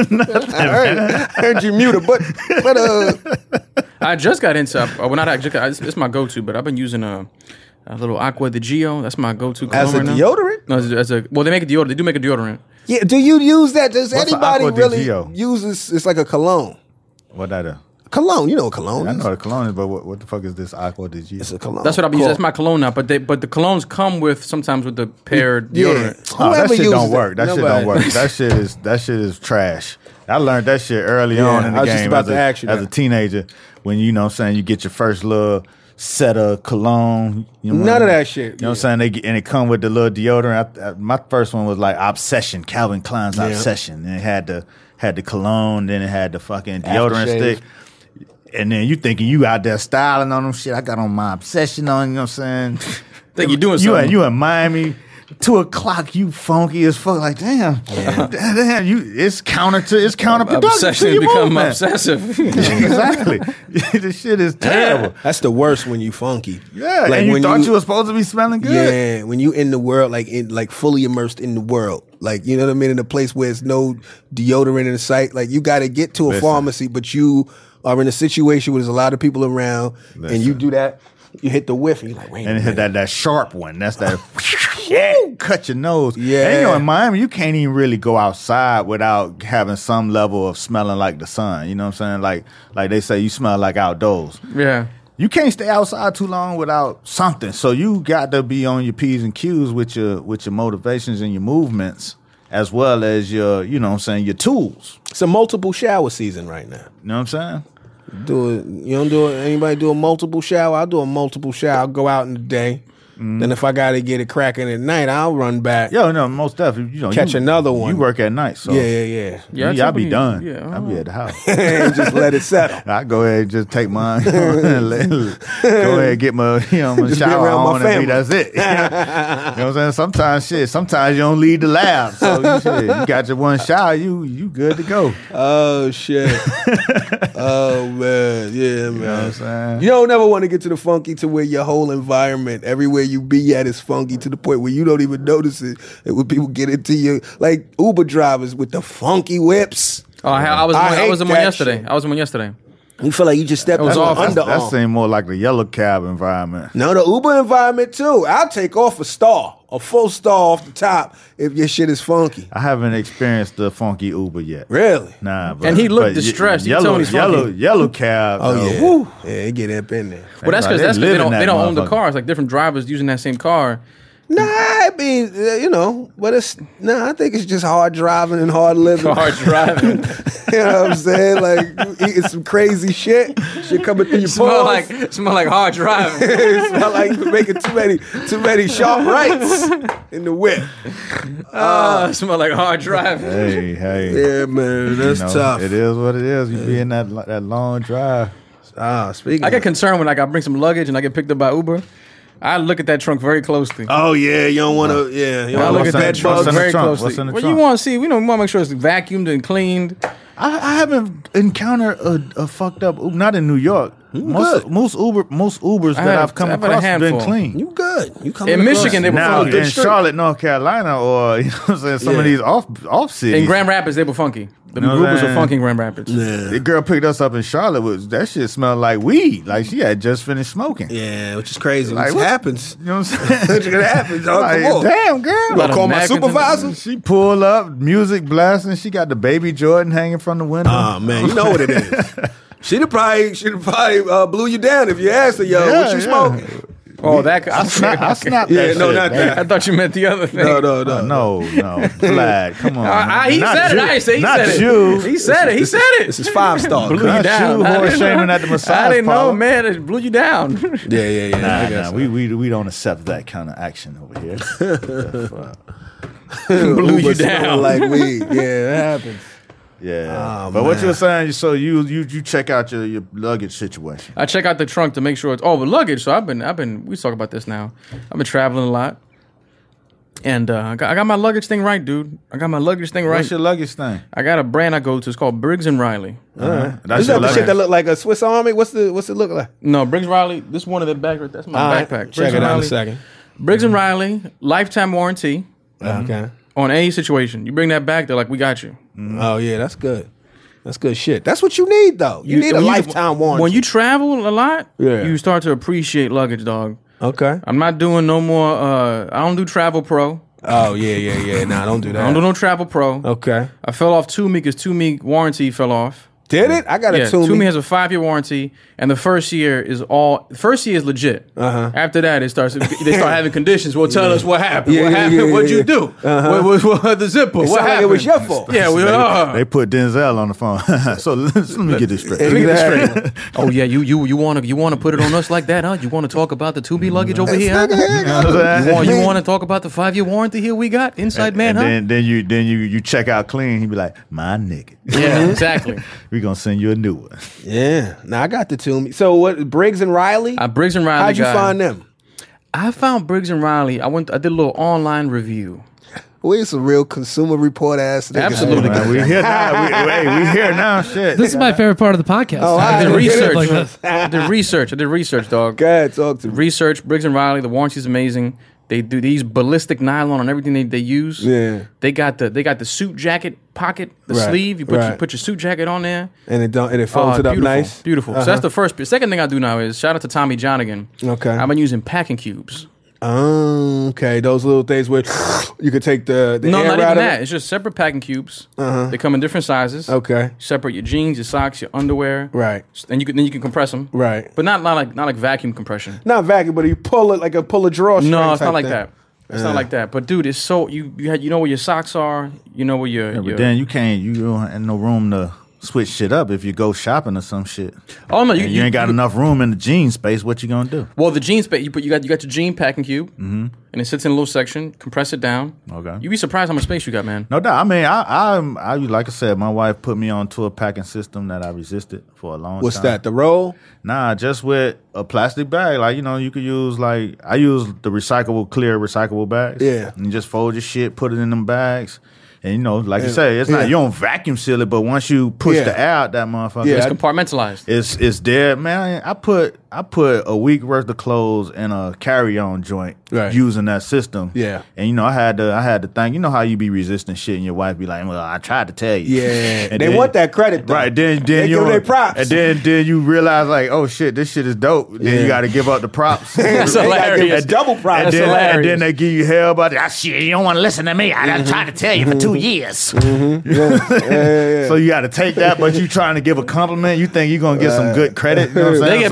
Speaker 4: I heard, I heard you mute a but but uh.
Speaker 2: I just got into. Uh, well, not I just got, it's, it's my go-to, but I've been using a, a little Aqua de Gio. That's my go-to cologne
Speaker 4: As a
Speaker 2: right now.
Speaker 4: deodorant?
Speaker 2: No, as a, as a well, they make a deodorant. They do make a deodorant.
Speaker 4: Yeah, do you use that? Does
Speaker 3: What's a
Speaker 4: anybody
Speaker 3: Aqua di
Speaker 4: really
Speaker 3: Gio?
Speaker 4: use this? It's like a cologne.
Speaker 3: What that is?
Speaker 4: Cologne, you know what cologne
Speaker 3: I
Speaker 4: is.
Speaker 3: know what a cologne is, but what, what the fuck is this Aqua di Gio?
Speaker 4: It's a cologne.
Speaker 2: That's what I've been using.
Speaker 4: Cool.
Speaker 2: That's my cologne now. But they but the colognes come with sometimes with the paired
Speaker 4: Yeah.
Speaker 2: deodorant.
Speaker 3: Oh, that
Speaker 4: Whoever
Speaker 3: shit
Speaker 4: uses
Speaker 3: don't
Speaker 4: it,
Speaker 3: work. That shit
Speaker 4: nobody-
Speaker 3: don't work. That shit is that shit is trash. I learned that shit early
Speaker 4: Yeah,
Speaker 3: on in the
Speaker 4: I was
Speaker 3: game
Speaker 4: just about
Speaker 3: as,
Speaker 4: to
Speaker 3: a,
Speaker 4: ask you
Speaker 3: as
Speaker 4: that.
Speaker 3: a teenager. When you know what I'm saying, you get your first little set of cologne. You know what
Speaker 4: None
Speaker 3: I
Speaker 4: of
Speaker 3: mean?
Speaker 4: that shit,
Speaker 3: You know what
Speaker 4: yeah.
Speaker 3: I'm saying? They get, and it come with the little deodorant. I, I, my first one was like Obsession, Calvin Klein's
Speaker 4: Yeah.
Speaker 3: Obsession, and it had the had the cologne, then it had the fucking deodorant
Speaker 4: Aftershave.
Speaker 3: stick. And then you thinking you out there styling on them shit. I got on my Obsession on, you know what I'm saying?
Speaker 2: Think you're doing
Speaker 3: You
Speaker 2: something.
Speaker 3: in, you in Miami, two o'clock, you funky as fuck. Like, damn, damn, you, it's counter to, it's counterproductive
Speaker 2: Obsession
Speaker 3: to your
Speaker 2: become
Speaker 3: movement.
Speaker 2: obsessive.
Speaker 3: Exactly. This shit is terrible.
Speaker 4: That's the worst when you funky.
Speaker 3: Yeah,
Speaker 4: Like
Speaker 3: and you
Speaker 4: when
Speaker 3: thought you, were supposed to be smelling good.
Speaker 4: Yeah, when you in the world, like in like fully immersed in the world, like you know what I mean, in a place where there's no deodorant in sight. Like you got to get to a
Speaker 3: Listen.
Speaker 4: pharmacy, but you are in a situation where there's a lot of people around, and you
Speaker 3: Listen.
Speaker 4: do that. You hit the whiff, and you're like, wait a
Speaker 3: And it
Speaker 4: minute.
Speaker 3: had that, that sharp one. That's that cut your nose.
Speaker 4: Yeah.
Speaker 3: And you know, in Miami, you can't even really go outside without having some level of smelling like the sun. You know what I'm saying? Like like they say you smell like outdoors.
Speaker 2: yeah.
Speaker 3: You can't stay outside too long without something. So you got to be on your P's and Q's with your with your motivations and your movements, as well as your, you know what I'm saying, your tools.
Speaker 4: It's a multiple shower season right now.
Speaker 3: You know what I'm saying?
Speaker 4: Do it. You don't do it. Anybody do a multiple shower? I'll do a multiple shower. I'll go out in the day. Then if I got to get it cracking at night, I'll run back.
Speaker 3: Yo, no, most definitely. You know,
Speaker 4: Catch
Speaker 3: you,
Speaker 4: another one.
Speaker 3: You work at night, so
Speaker 4: Yeah, yeah, yeah.
Speaker 2: Yeah,
Speaker 3: yeah, I'll be
Speaker 2: typically-
Speaker 3: done.
Speaker 2: yeah,
Speaker 3: I'll be at the house.
Speaker 4: and just let it settle.
Speaker 3: I go ahead and just take mine. Go ahead and get my, you know, my
Speaker 4: Just be
Speaker 3: shower
Speaker 4: around my
Speaker 3: on and be,
Speaker 4: family.
Speaker 3: that's it. You know what I'm saying? Sometimes shit, sometimes you don't leave the lab. So you, shit, you got your one shower, you you good to go.
Speaker 4: Oh shit. Oh man, yeah,
Speaker 3: You know what I'm
Speaker 4: man.
Speaker 3: saying?
Speaker 4: You don't never want to get to the funky to where your whole environment, everywhere you be at, is funky to the point where you don't even notice it. And when people get into you, like Uber drivers with the funky whips,
Speaker 2: Oh, I, I was
Speaker 4: I
Speaker 2: I,
Speaker 4: hate
Speaker 2: was in one
Speaker 4: that
Speaker 2: yesterday.
Speaker 4: shit.
Speaker 2: I was in one yesterday.
Speaker 4: you feel like you just stepped
Speaker 2: It was
Speaker 4: into
Speaker 2: awful.
Speaker 4: an
Speaker 3: That's, that
Speaker 4: underarm.
Speaker 3: seemed more like the yellow cab environment.
Speaker 4: No, the Uber environment too. I'll take off a star, a full star off the top if your shit is funky.
Speaker 3: I haven't experienced the funky Uber yet.
Speaker 4: Really?
Speaker 3: Nah, but,
Speaker 2: And he looked
Speaker 3: but y-
Speaker 2: distressed. You can
Speaker 3: Yellow,
Speaker 2: tell he's
Speaker 3: yellow,
Speaker 2: funky.
Speaker 3: yellow cab.
Speaker 4: Oh
Speaker 3: though,
Speaker 4: yeah,
Speaker 3: woo.
Speaker 4: yeah, it get up in there.
Speaker 2: Well, that's
Speaker 3: Right,
Speaker 2: because
Speaker 3: they
Speaker 2: that's 'cause
Speaker 3: live
Speaker 2: they
Speaker 3: in
Speaker 2: don't
Speaker 3: that
Speaker 2: they don't own the
Speaker 3: motherfucker.
Speaker 2: car. It's like different drivers using that same car,
Speaker 4: Nah, I mean, uh, you know, but it's nah. I think it's just hard driving and hard living.
Speaker 2: Hard driving.
Speaker 4: You know what I'm saying? Like you eating some crazy shit. Shit coming through your
Speaker 2: smell
Speaker 4: pores.
Speaker 2: like smell like hard driving.
Speaker 4: It smell like you making too many too many sharp rights in the whip.
Speaker 2: Uh, smell like hard driving.
Speaker 3: Hey, hey.
Speaker 4: Yeah, man, that's
Speaker 3: You know,
Speaker 4: tough.
Speaker 3: It is what it is. You be in that that long drive.
Speaker 4: Ah, speaking.
Speaker 2: I get
Speaker 4: of-
Speaker 2: concerned when like I bring some luggage and I get picked up by Uber. I look at that trunk very closely.
Speaker 4: Oh yeah, you don't want to. Yeah, you
Speaker 2: I
Speaker 4: don't
Speaker 2: look
Speaker 4: want
Speaker 2: at
Speaker 4: to
Speaker 2: that
Speaker 4: bed
Speaker 2: trunk
Speaker 3: What's in
Speaker 4: bugs.
Speaker 3: the
Speaker 2: very
Speaker 3: trunk?
Speaker 2: closely.
Speaker 3: What's in the
Speaker 2: well,
Speaker 3: trunk?
Speaker 2: you want to see? We don't want to make sure it's vacuumed and cleaned.
Speaker 3: I, I haven't encountered a, a fucked up Uber, not in New York. Most
Speaker 4: good.
Speaker 3: most Uber most Ubers
Speaker 2: I
Speaker 3: that
Speaker 2: have-
Speaker 3: I've come
Speaker 2: I've had a
Speaker 3: across have been
Speaker 2: handful.
Speaker 3: clean.
Speaker 4: You good? You come
Speaker 2: In Michigan, they were
Speaker 3: Now
Speaker 2: funky.
Speaker 3: in Charlotte, North Carolina, or you know what I'm saying, some of
Speaker 4: Yeah.
Speaker 3: these off off cities.
Speaker 2: In Grand Rapids, they were funky. The
Speaker 3: You know what I'm
Speaker 2: Ubers were
Speaker 3: saying?
Speaker 2: funky in Grand Rapids.
Speaker 4: Yeah,
Speaker 3: the girl picked us up in Charlotte. Was that shit smelled like weed? Like she had just finished smoking.
Speaker 4: yeah, which is crazy.
Speaker 3: Like,
Speaker 4: Which
Speaker 3: what-
Speaker 4: happens.
Speaker 3: You know what I'm saying?
Speaker 4: It happens. dog.
Speaker 3: Like,
Speaker 4: Come on.
Speaker 3: damn, girl.
Speaker 4: You gonna call my
Speaker 2: Americans in-
Speaker 4: supervisor?
Speaker 3: She pulled up, music blasting. She got the baby Jordan hanging from the window.
Speaker 4: Oh man, you know what it is. She'd have probably, she'd have probably uh, blew you down if you asked her, yo,
Speaker 3: Yeah,
Speaker 4: what you
Speaker 3: yeah.
Speaker 4: smoking?
Speaker 2: Oh, that I,
Speaker 3: I, snap, I snapped
Speaker 4: Yeah,
Speaker 3: that
Speaker 4: no,
Speaker 3: shit,
Speaker 4: not
Speaker 3: man.
Speaker 4: that.
Speaker 2: I thought you meant the other thing.
Speaker 4: No, no,
Speaker 3: No,
Speaker 4: no,
Speaker 3: no, no. Flag. Come on.
Speaker 2: I, I, he
Speaker 3: Not
Speaker 2: said
Speaker 3: you.
Speaker 2: it. I didn't say he
Speaker 3: Not
Speaker 2: said
Speaker 3: you.
Speaker 2: it. He said it. He said it.
Speaker 4: This is five star.
Speaker 2: blew you
Speaker 3: Not
Speaker 2: down.
Speaker 3: you,
Speaker 2: I
Speaker 3: horse
Speaker 2: didn't
Speaker 3: shaming
Speaker 2: know.
Speaker 3: at the massage
Speaker 2: I didn't know,
Speaker 3: parlor.
Speaker 2: man. It blew you down.
Speaker 4: Yeah, yeah, yeah. I
Speaker 3: Nah,
Speaker 4: guess
Speaker 3: nah,
Speaker 4: so.
Speaker 3: we, we we don't accept that kind of action over here.
Speaker 2: blew you
Speaker 4: Uber smelling
Speaker 2: down.
Speaker 4: like weed. Yeah, that happens.
Speaker 3: Yeah.
Speaker 4: Oh,
Speaker 3: but what
Speaker 4: man.
Speaker 3: you were saying, so you you you check out your, your luggage situation.
Speaker 2: I check out the trunk to make sure it's oh, but luggage. So I've been I've been we talk about this now. I've been traveling a lot, and uh, I, got, I got my luggage thing right, dude. I got my luggage thing right.
Speaker 3: What's your luggage thing?
Speaker 2: I got a brand I go to. It's called Briggs and Riley.
Speaker 3: Uh-huh.
Speaker 4: Is that the shit that look like a Swiss Army? What's the what's it look like?
Speaker 2: No, Briggs Riley. This one of the back. That's my
Speaker 4: All right,
Speaker 2: backpack.
Speaker 4: check
Speaker 2: Briggs
Speaker 4: it
Speaker 2: and
Speaker 4: out in a
Speaker 2: Riley.
Speaker 4: second.
Speaker 2: Briggs and Riley, lifetime warranty
Speaker 4: Okay.
Speaker 2: on any situation. You bring that back, they're like, we got you.
Speaker 4: Oh yeah, that's good. That's good shit. That's what you need though. You, need a
Speaker 2: when
Speaker 4: lifetime warranty.
Speaker 2: When you travel a lot,
Speaker 4: Yeah.
Speaker 2: you start to appreciate luggage, dog.
Speaker 4: okay.
Speaker 2: I'm not doing no more. Uh, I don't do Travel Pro.
Speaker 4: Oh yeah, yeah, yeah. Nah, don't do that.
Speaker 2: I don't do no Travel Pro.
Speaker 4: Okay.
Speaker 2: I fell off Toomey because Toomey warranty fell off.
Speaker 4: Did it? I got
Speaker 2: Yeah,
Speaker 4: a Toomey.
Speaker 2: Toomey has a five year warranty, and the first year is all. The first year is legit.
Speaker 4: Uh-huh.
Speaker 2: After that, it starts. They start having conditions. Well, tell us what happened.
Speaker 4: Yeah,
Speaker 2: what
Speaker 4: yeah,
Speaker 2: happened?
Speaker 4: yeah,
Speaker 2: What'd
Speaker 4: yeah.
Speaker 2: you do? What, what, what, the zipper?
Speaker 4: It
Speaker 2: what
Speaker 4: sound like
Speaker 2: happened?
Speaker 4: it was your fault.
Speaker 2: Yeah, we.
Speaker 3: They,
Speaker 2: Uh,
Speaker 3: they put Denzel on the phone. So let, let me get this straight.
Speaker 2: Let me get this
Speaker 4: Exactly.
Speaker 2: straight. Oh yeah, you you you want to you want to put it on us like that, huh? You want to talk about the Toomey luggage over here? Huh?
Speaker 3: You know what I'm saying?
Speaker 2: You want you want to talk about the five year warranty here we got inside man,
Speaker 3: and
Speaker 2: huh?
Speaker 3: then then you then you you check out clean. He be like, my nigga,
Speaker 2: Yeah, exactly.
Speaker 3: we gonna send you a new one.
Speaker 4: Yeah. Now I got the Toomey. So what? Briggs and Riley.
Speaker 2: Uh, Briggs and Riley.
Speaker 4: How'd you
Speaker 2: guy.
Speaker 4: find them?
Speaker 2: I found Briggs and Riley. I went. I did a little online review.
Speaker 4: We some real consumer report ass niggas.
Speaker 2: Absolutely.
Speaker 3: Man, we here now. We, hey, we here now. Shit.
Speaker 6: This is my favorite part of the podcast.
Speaker 4: Oh,
Speaker 2: I
Speaker 4: I
Speaker 2: did
Speaker 4: did
Speaker 2: research.
Speaker 6: Like this.
Speaker 2: I did research. I did research, dog.
Speaker 4: Go ahead, talk to me.
Speaker 2: Research. Briggs and Riley. The warranty's amazing. They do these ballistic nylon on everything they, they use.
Speaker 4: Yeah.
Speaker 2: They got the they got the suit jacket pocket, the
Speaker 4: Right,
Speaker 2: sleeve. You put your,
Speaker 4: right.
Speaker 2: put your suit jacket on there.
Speaker 4: And it don't. And it folds
Speaker 2: Oh,
Speaker 4: it up
Speaker 2: beautiful,
Speaker 4: nice.
Speaker 2: Beautiful.
Speaker 4: Uh-huh.
Speaker 2: So that's the first. The second thing I do now is shout out to Tommy Johnigan.
Speaker 4: Okay.
Speaker 2: I've been using packing cubes.
Speaker 4: Oh, okay. Those little things where you could take the, the
Speaker 2: No,
Speaker 4: air
Speaker 2: not
Speaker 4: out
Speaker 2: even
Speaker 4: of
Speaker 2: that.
Speaker 4: it.
Speaker 2: It's just separate packing cubes.
Speaker 4: Uh-huh.
Speaker 2: They come in different sizes.
Speaker 4: Okay.
Speaker 2: Separate your jeans, your socks, your underwear.
Speaker 4: Right.
Speaker 2: And you can then you can compress them.
Speaker 4: Right.
Speaker 2: But not not like not like vacuum compression.
Speaker 4: Not vacuum, but you pull it like a pull a drawer.
Speaker 2: No, it's not like that. It's not like that. But dude, it's so you you had you know where your socks are. You know where your,
Speaker 3: Yeah, but
Speaker 2: your
Speaker 3: then you can't. You don't have no room to switch shit up if you go shopping or some shit.
Speaker 2: oh no, you,
Speaker 3: And you ain't got enough room in the jean space. What you gonna do?
Speaker 2: Well, the jeans, but you put you got you got your jean packing cube, mm-hmm. and it sits in a little section. Compress it down.
Speaker 3: Okay.
Speaker 2: You'd be surprised how much space you got, man.
Speaker 3: No doubt. I mean, I, I, I, like I said, my wife put me onto a packing system that I resisted for a long
Speaker 4: What's
Speaker 3: time.
Speaker 4: that? The roll?
Speaker 3: Nah, just with a plastic bag. Like, you know, you could use like I use the recyclable, clear recyclable bags.
Speaker 4: Yeah.
Speaker 3: And you just fold your shit, put it in them bags. And you know, like you
Speaker 4: Yeah.
Speaker 3: say, it's
Speaker 4: Yeah.
Speaker 3: not you don't vacuum seal it, but once you push
Speaker 4: Yeah.
Speaker 3: the air out that motherfucker,
Speaker 4: Yeah.
Speaker 2: It's
Speaker 3: it's,
Speaker 2: compartmentalized.
Speaker 3: it's it's there. Man, I put I put a week worth of clothes in a carry-on joint
Speaker 4: Right.
Speaker 3: using that system.
Speaker 4: Yeah.
Speaker 3: And you know, I had to I had to think, you know how you be resisting shit and your wife be like, well, I tried to tell you.
Speaker 4: Yeah.
Speaker 3: And
Speaker 4: they
Speaker 3: then-
Speaker 4: want that credit, though.
Speaker 3: Right, then then
Speaker 4: They
Speaker 3: you
Speaker 4: give their props.
Speaker 3: and then then you realize like, oh shit, this shit is dope. Then
Speaker 4: Yeah.
Speaker 3: you got to give up the props.
Speaker 2: That's
Speaker 4: They gotta give
Speaker 2: hilarious.
Speaker 4: us double props.
Speaker 3: And
Speaker 2: That's
Speaker 3: then,
Speaker 2: hilarious.
Speaker 3: and then they give you hell about that shit. You don't want to listen to me. I done tried to tell you for two years. So you got to take that, but you trying to give a compliment. You think you're gonna get some good credit. You know what I'm saying?
Speaker 2: They get
Speaker 3: Some-
Speaker 2: mad because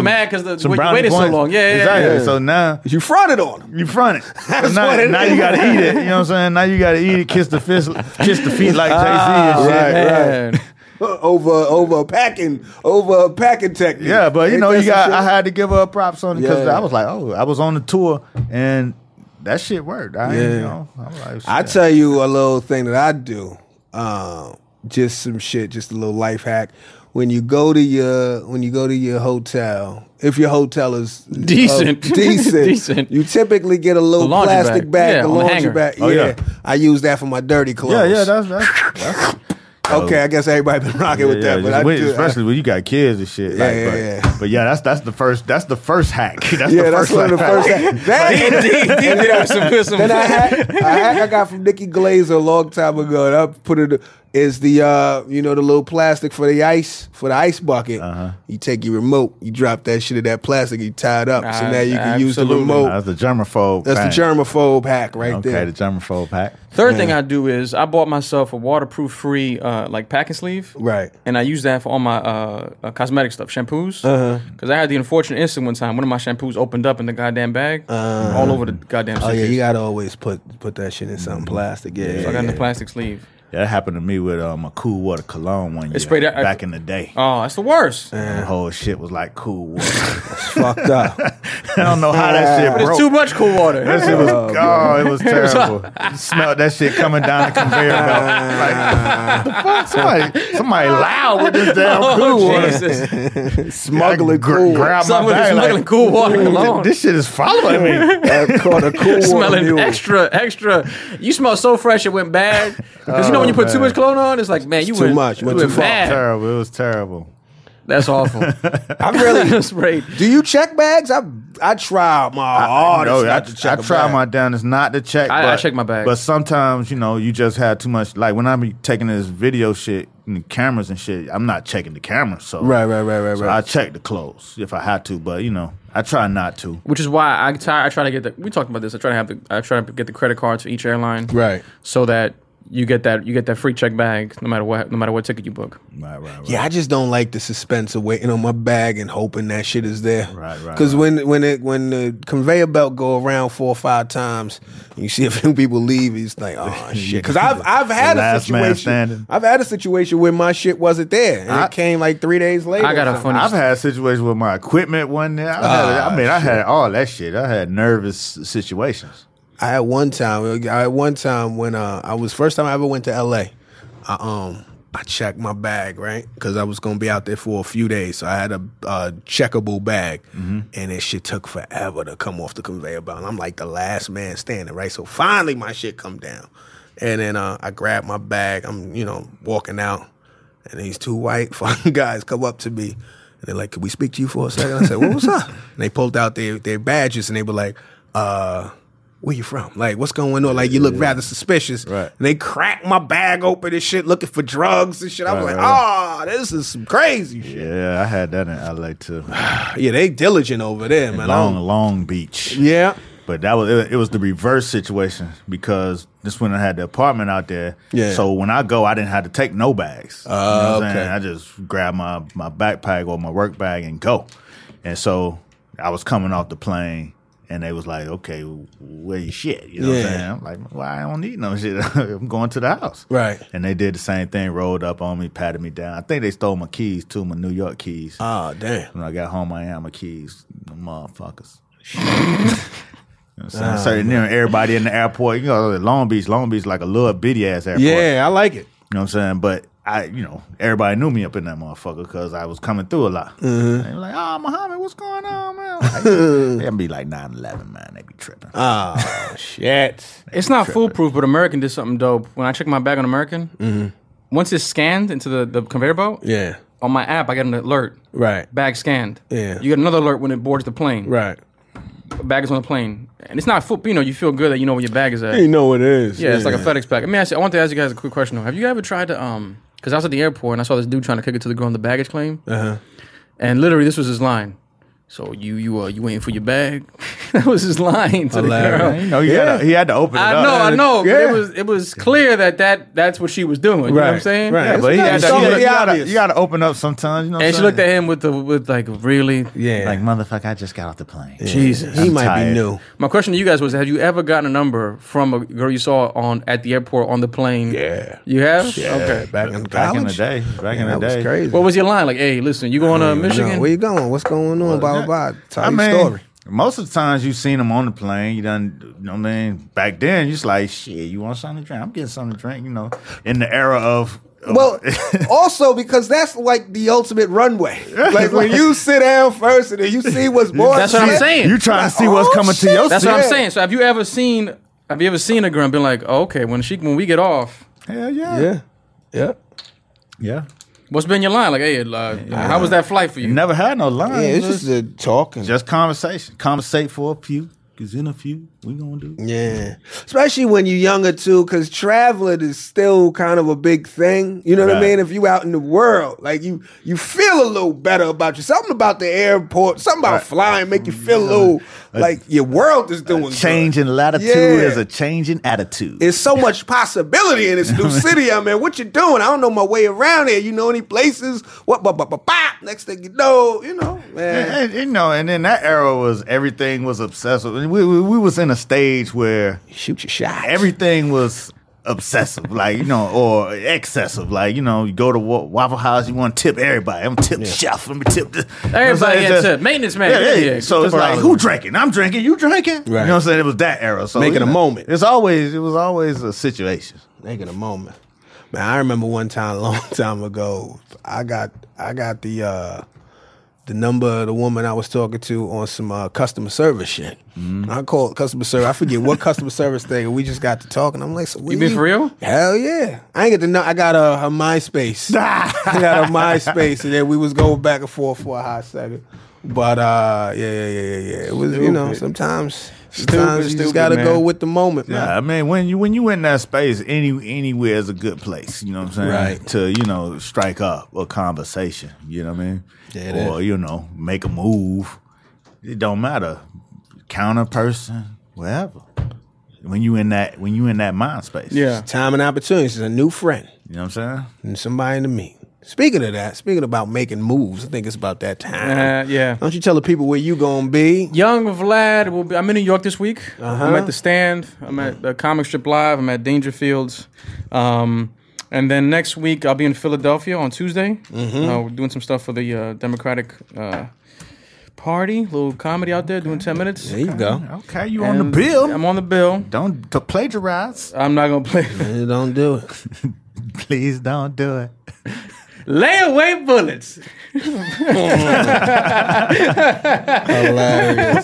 Speaker 2: the
Speaker 3: some
Speaker 2: wait, you
Speaker 3: brownie
Speaker 2: waited so
Speaker 3: points.
Speaker 2: long. Yeah, yeah,
Speaker 3: exactly.
Speaker 2: yeah.
Speaker 3: So now
Speaker 4: You fronted on him.
Speaker 3: you front it. So
Speaker 4: That's
Speaker 3: now,
Speaker 4: what it
Speaker 3: now
Speaker 4: is.
Speaker 3: you gotta eat it. You know what I'm saying? Now you gotta eat it, kiss the fist, kiss the feet like Jay Z and shit.
Speaker 4: right,
Speaker 2: Man.
Speaker 4: over over a packing over a packing technique.
Speaker 3: Yeah, but you
Speaker 4: Ain't
Speaker 3: know,
Speaker 4: that
Speaker 3: you got.
Speaker 4: some
Speaker 3: I
Speaker 4: shit?
Speaker 3: had to give her props on it because
Speaker 4: Yeah.
Speaker 3: I was like, oh, I was on the tour and that shit worked. I,
Speaker 4: Yeah.
Speaker 3: you know, I was like,
Speaker 4: I
Speaker 3: shit.
Speaker 4: tell you a little thing that I do. Uh, just some shit, just a little life hack. When you go to your when you go to your hotel, if your hotel is
Speaker 2: Decent.
Speaker 4: uh, decent,
Speaker 2: Decent.
Speaker 4: you typically get a little
Speaker 2: A laundry
Speaker 4: plastic
Speaker 2: bag.
Speaker 4: bag,
Speaker 2: Yeah,
Speaker 4: a
Speaker 2: on the
Speaker 4: laundry
Speaker 2: hanger.
Speaker 4: bag.
Speaker 3: Oh,
Speaker 4: yeah.
Speaker 3: yeah.
Speaker 4: I use that for my dirty clothes.
Speaker 3: Yeah, yeah, that's that's. that's
Speaker 4: okay. I guess everybody been rocking with that, but I
Speaker 3: when-
Speaker 4: do,
Speaker 3: especially when you got kids and shit.
Speaker 4: Yeah,
Speaker 3: like,
Speaker 4: yeah,
Speaker 3: but,
Speaker 4: yeah.
Speaker 3: But yeah, that's that's the first. That's the first hack. That's
Speaker 4: yeah,
Speaker 3: the
Speaker 4: that's
Speaker 3: first
Speaker 4: one of the
Speaker 3: life
Speaker 4: first.
Speaker 3: hack.
Speaker 4: That,
Speaker 2: Indeed, there was some, some
Speaker 4: Then I had a hack I got from Nikki Glazer a long time ago, and I put it is the uh you know the little plastic for the ice for the ice bucket.
Speaker 3: Uh-huh.
Speaker 4: You take your remote, you drop that shit in that plastic, you tie it up, so
Speaker 2: Uh,
Speaker 4: now you can use the
Speaker 2: absolutely.
Speaker 4: remote.
Speaker 3: That's the germaphobe.
Speaker 4: That's
Speaker 3: thing.
Speaker 4: the germaphobe hack right
Speaker 3: Okay,
Speaker 4: there.
Speaker 3: the germaphobe hack.
Speaker 2: Third thing I do is I bought myself a waterproof free uh, like packing sleeve.
Speaker 4: Right.
Speaker 2: And I use that for all my uh, uh, cosmetic stuff, shampoos. Because I had the unfortunate incident one time, one of my shampoos opened up in the goddamn bag, all over the goddamn
Speaker 4: Oh yeah,
Speaker 2: suitcase.
Speaker 4: you gotta always put put that shit in something plastic. Yeah,
Speaker 2: So I got in
Speaker 4: yeah.
Speaker 2: the plastic sleeve.
Speaker 3: Yeah, that happened to me with um, a Cool Water cologne one year
Speaker 2: sprayed that-
Speaker 3: back in the day.
Speaker 2: Oh, that's the worst.
Speaker 3: The whole shit was like Cool Water.
Speaker 4: fucked up.
Speaker 3: I don't know how that shit
Speaker 2: But
Speaker 3: broke.
Speaker 2: it's too much cool water.
Speaker 3: That shit was oh, it was terrible. You smelled that shit coming down the conveyor belt. Like, what the fuck? Somebody, somebody loud with this damn Cool
Speaker 2: Oh,
Speaker 3: Water.
Speaker 2: Jesus.
Speaker 4: Smuggling
Speaker 3: Gr-
Speaker 4: cool.
Speaker 3: grab my
Speaker 2: Someone is
Speaker 3: bag
Speaker 2: smuggling
Speaker 3: like,
Speaker 2: cool water cologne.
Speaker 3: This shit is following me.
Speaker 4: That's called a cool water
Speaker 2: Smelling
Speaker 4: mule.
Speaker 2: extra, extra. You smell so fresh it went bad. Because you know when you put too much cologne on, it's like, man, you
Speaker 4: Too
Speaker 2: went,
Speaker 4: much,
Speaker 2: you
Speaker 4: went
Speaker 2: went
Speaker 4: too far.
Speaker 2: bad.
Speaker 3: Terrible. It was terrible.
Speaker 2: That's awful.
Speaker 4: I really.
Speaker 2: Sprayed.
Speaker 4: Do you check bags? I I try my hardest
Speaker 3: No,
Speaker 4: not
Speaker 3: I,
Speaker 4: to check
Speaker 3: I
Speaker 4: a
Speaker 3: try
Speaker 4: bag.
Speaker 3: my damnedest not to check.
Speaker 2: I- I
Speaker 3: but,
Speaker 2: check my bag.
Speaker 3: But sometimes, you know, you just have too much. Like when I be taking this video shit and the cameras and shit, I'm not checking the cameras. So
Speaker 4: Right, right, right, right,
Speaker 3: so
Speaker 4: right.
Speaker 3: I check the clothes if I had to, but you know, I try not to.
Speaker 2: Which is why I try, I try to get the. We talked about this. I try to have the. I try to get the credit cards for each airline.
Speaker 4: Right.
Speaker 2: So that you get that you get that free check bag no matter what no matter what ticket you book.
Speaker 3: Right, right, right.
Speaker 4: Yeah, I just don't like the suspense of waiting on my bag and hoping that shit is there.
Speaker 3: Right, right,
Speaker 4: Because
Speaker 3: right.
Speaker 4: when when it when the conveyor belt go around four or five times, and you see a few people leave, it's like, oh shit. Because I've I've had
Speaker 3: The
Speaker 4: a
Speaker 3: last man
Speaker 4: situation.
Speaker 3: standing.
Speaker 4: I've had a situation where my shit wasn't there, and
Speaker 3: I-
Speaker 4: it came like three days later.
Speaker 2: I got
Speaker 4: or
Speaker 2: a
Speaker 4: something.
Speaker 2: funny.
Speaker 3: I've had situations with my equipment one day. I, had, I mean, I had all that shit. I had nervous situations.
Speaker 4: I had one time. I had one time when uh, I was first time I ever went to L A. I um I checked my bag right because I was gonna be out there for a few days, so I had a uh, checkable bag, and that shit took forever to come off the conveyor belt. And I'm like the last man standing, right? So finally my shit come down, and then uh, I grab my bag. I'm you know walking out, and these two white fucking guys come up to me. And they're like, "Can we speak to you for a second?" I said, "What was up?" And they pulled out their their badges, and they were like, "Uh." Where you from? Like, what's going on? Like, you look rather suspicious.
Speaker 3: Right.
Speaker 4: And they cracked my bag open and shit, looking for drugs and shit. I was
Speaker 3: Right,
Speaker 4: like,
Speaker 3: right,
Speaker 4: oh, this is some crazy shit.
Speaker 3: Yeah, I had that in L A too.
Speaker 4: Yeah, they diligent over there, man. I
Speaker 3: Long,
Speaker 4: don't-
Speaker 3: Long Beach.
Speaker 4: Yeah.
Speaker 3: But that was it, it was the reverse situation because this when I had the apartment out there.
Speaker 4: Yeah.
Speaker 3: So when I go, I didn't have to take no bags.
Speaker 4: Oh,
Speaker 3: you know what I'm
Speaker 4: okay.
Speaker 3: saying? I just grab my my backpack or my work bag and go. And so I was coming off the plane. And they was like, okay, where your shit? You know what I'm
Speaker 4: Yeah.
Speaker 3: saying? I'm like, well, I don't need no shit. I'm going to the house.
Speaker 4: Right.
Speaker 3: And they did the same thing, rolled up on me, patted me down. I think they stole my keys too, my New York keys.
Speaker 4: Oh, damn.
Speaker 3: When I got home, I had my keys. The motherfuckers. You know what I'm saying? So, you know, everybody in the airport, you know, Long Beach, Long Beach like a little bitty ass airport.
Speaker 4: Yeah, I like it.
Speaker 3: You know what I'm saying? But I, you know, everybody knew me up in that motherfucker because I was coming through a lot.
Speaker 4: Mm-hmm.
Speaker 3: They were like, oh, Muhammad, what's going on, man? Like, they'd be like nine eleven, man. They be tripping.
Speaker 4: Oh, shit.
Speaker 2: It's not foolproof, but American did something dope. When I check my bag on American, once it's scanned into the, the conveyor belt,
Speaker 4: Yeah.
Speaker 2: on my app I get an alert.
Speaker 4: Right.
Speaker 2: Bag scanned.
Speaker 4: Yeah.
Speaker 2: You get another alert when it boards the plane.
Speaker 4: Right.
Speaker 2: Bag is on the plane, and it's not full. You know, you feel good that you know where your bag is at.
Speaker 4: You know what it is.
Speaker 2: Yeah, it's like a FedEx bag. I mean, I, I want to ask you guys a quick question though. Have you ever tried to um? Because I was at the airport and I saw this dude trying to kick it to the girl on the baggage claim,
Speaker 4: Uh-huh.
Speaker 2: and literally this was his line: So you you uh you waiting for your bag? That was his line to
Speaker 4: Hilarious.
Speaker 2: the girl.
Speaker 3: You know, he,
Speaker 4: Yeah.
Speaker 3: had to, he had to open it
Speaker 2: I
Speaker 3: up.
Speaker 2: know, I know. But
Speaker 4: Yeah.
Speaker 2: it was it was clear that, that that's what she was doing. You know what I'm
Speaker 4: Right,
Speaker 2: saying?
Speaker 4: right.
Speaker 3: Yeah, but he
Speaker 4: It's
Speaker 3: had to,
Speaker 4: so
Speaker 3: you, gotta, you, gotta,
Speaker 4: obvious.
Speaker 3: you gotta open up sometimes. You know what
Speaker 2: And
Speaker 3: I'm
Speaker 2: she
Speaker 3: saying?
Speaker 2: looked at him with the with like really
Speaker 4: Yeah.
Speaker 3: like, motherfucker, I just got off the plane.
Speaker 2: Jesus.
Speaker 4: He
Speaker 3: I'm
Speaker 4: might
Speaker 3: tired.
Speaker 4: be new.
Speaker 2: My question to you guys was: have you ever gotten a number from a girl you saw on at the airport on the plane?
Speaker 4: Yeah.
Speaker 2: You have?
Speaker 4: Yeah.
Speaker 2: Okay.
Speaker 4: Back in
Speaker 3: Back in the
Speaker 4: college?
Speaker 3: day. Back
Speaker 4: Yeah,
Speaker 3: in the
Speaker 4: that was
Speaker 3: day.
Speaker 4: crazy.
Speaker 2: What was your line? Like, hey, listen, you going to Michigan?
Speaker 4: No, where you going? What's going on? Blah, blah, blah. Tell
Speaker 3: I
Speaker 4: your
Speaker 3: mean,
Speaker 4: story.
Speaker 3: most of the times you seen them on the plane, you done, you know what I mean? Back then, you just like, shit, you want something to drink? I'm getting something to drink, you know, in the era of. of
Speaker 4: Well, also because that's like the ultimate runway. Like when you sit down first and then you see what's more.
Speaker 2: That's what I'm
Speaker 4: shit.
Speaker 2: saying.
Speaker 3: you trying to see
Speaker 4: Oh,
Speaker 3: what's coming
Speaker 4: shit.
Speaker 3: to your
Speaker 2: That's
Speaker 3: seat.
Speaker 2: what I'm
Speaker 4: Yeah.
Speaker 2: saying. So have you ever seen? Have you ever seen a girl and been like, oh, okay, when she when we get off,
Speaker 3: Hell yeah.
Speaker 4: Yeah. Yeah.
Speaker 3: Yeah.
Speaker 2: what's been your line? Like, hey, uh, how was that flight for you?
Speaker 3: You never had no lines.
Speaker 4: Yeah, it's just a talking.
Speaker 3: just conversation. Conversate for a few. Cause in a few, we gonna do.
Speaker 4: Yeah, especially when you're younger too, because traveling is still kind of a big thing. You know what I
Speaker 3: Right.
Speaker 4: mean? If you out in the world, like you, you feel a little better about you. Something about the airport, something about
Speaker 3: Right.
Speaker 4: flying, make you feel a little like your world is doing
Speaker 3: Change
Speaker 4: good.
Speaker 3: in latitude
Speaker 4: Yeah.
Speaker 3: is a change in attitude.
Speaker 4: It's so much possibility in this new city. I mean, what you doing? I don't know my way around here. You know any places? What? Ba, ba, ba, ba. Next thing you know, you know, man.
Speaker 3: And, and, you know, and then that era was everything was obsessive. And we, we we was in a stage where
Speaker 4: Shoot your shot.
Speaker 3: everything was obsessive, like, you know, or excessive. Like, you know, you go to Wa- Waffle House, you want to tip everybody. I'm tip the chef. Let me tip the
Speaker 2: Everybody
Speaker 3: You know what I'm
Speaker 2: gets
Speaker 3: saying?
Speaker 2: a maintenance man.
Speaker 3: Yeah, yeah,
Speaker 2: Yeah,
Speaker 3: yeah. So
Speaker 2: tip
Speaker 3: it's
Speaker 2: her
Speaker 3: like,
Speaker 2: out.
Speaker 3: who drinking? I'm drinking. You drinking? You know
Speaker 4: Right.
Speaker 3: what I'm saying? It was that era. So
Speaker 4: Making
Speaker 3: you
Speaker 4: a
Speaker 3: know,
Speaker 4: moment.
Speaker 3: It's always it was always a situation.
Speaker 4: Making a moment. Man, I remember one time a long time ago, I got I got the uh the number of the woman I was talking to on some uh, customer service shit.
Speaker 3: Mm-hmm.
Speaker 4: I called customer service. I forget what customer service thing, and we just got to talking. I'm like, so
Speaker 2: You been for real?
Speaker 4: Hell yeah! I ain't get to know. I got a, a MySpace. I got a MySpace, and then we was going back and forth for a hot second. But uh, yeah, yeah, yeah, yeah, yeah. It was, you know,
Speaker 2: Stupid.
Speaker 4: sometimes,
Speaker 2: Stupid,
Speaker 4: sometimes you
Speaker 2: stupid,
Speaker 4: just got to
Speaker 2: man.
Speaker 4: go with the moment, man.
Speaker 3: Yeah, I mean, when you when you in that space, any anywhere is a good place. You know what I'm saying?
Speaker 4: Right.
Speaker 3: To you know strike up a conversation. You know what I mean?
Speaker 4: Yeah, it
Speaker 3: or
Speaker 4: is.
Speaker 3: you know make a move. It don't matter. Counter person, whatever. When you in that when you in that mind space.
Speaker 2: Yeah.
Speaker 4: Time and opportunities is a new friend
Speaker 3: You know what I'm saying?
Speaker 4: and somebody to meet. Speaking of that, speaking about making moves, I think it's about that time.
Speaker 2: Uh, yeah.
Speaker 4: Don't you tell the people where you gonna be?
Speaker 2: Young Vlad will be. I'm in New York this week.
Speaker 4: Uh-huh.
Speaker 2: I'm at the Stand. I'm at the Comic Strip Live. I'm at Dangerfields. Um, and then next week I'll be in Philadelphia on Tuesday.
Speaker 4: Mm-hmm.
Speaker 2: Uh, we're doing some stuff for the uh, Democratic uh, Party. little comedy out there, doing ten minutes.
Speaker 4: There you go.
Speaker 3: Okay, you on the
Speaker 2: And
Speaker 3: bill.
Speaker 2: I'm on the bill.
Speaker 3: Don't to plagiarize.
Speaker 2: I'm not gonna play.
Speaker 4: Eh, Don't do it.
Speaker 3: Please don't do it.
Speaker 2: Lay away bullets.
Speaker 4: Hilarious.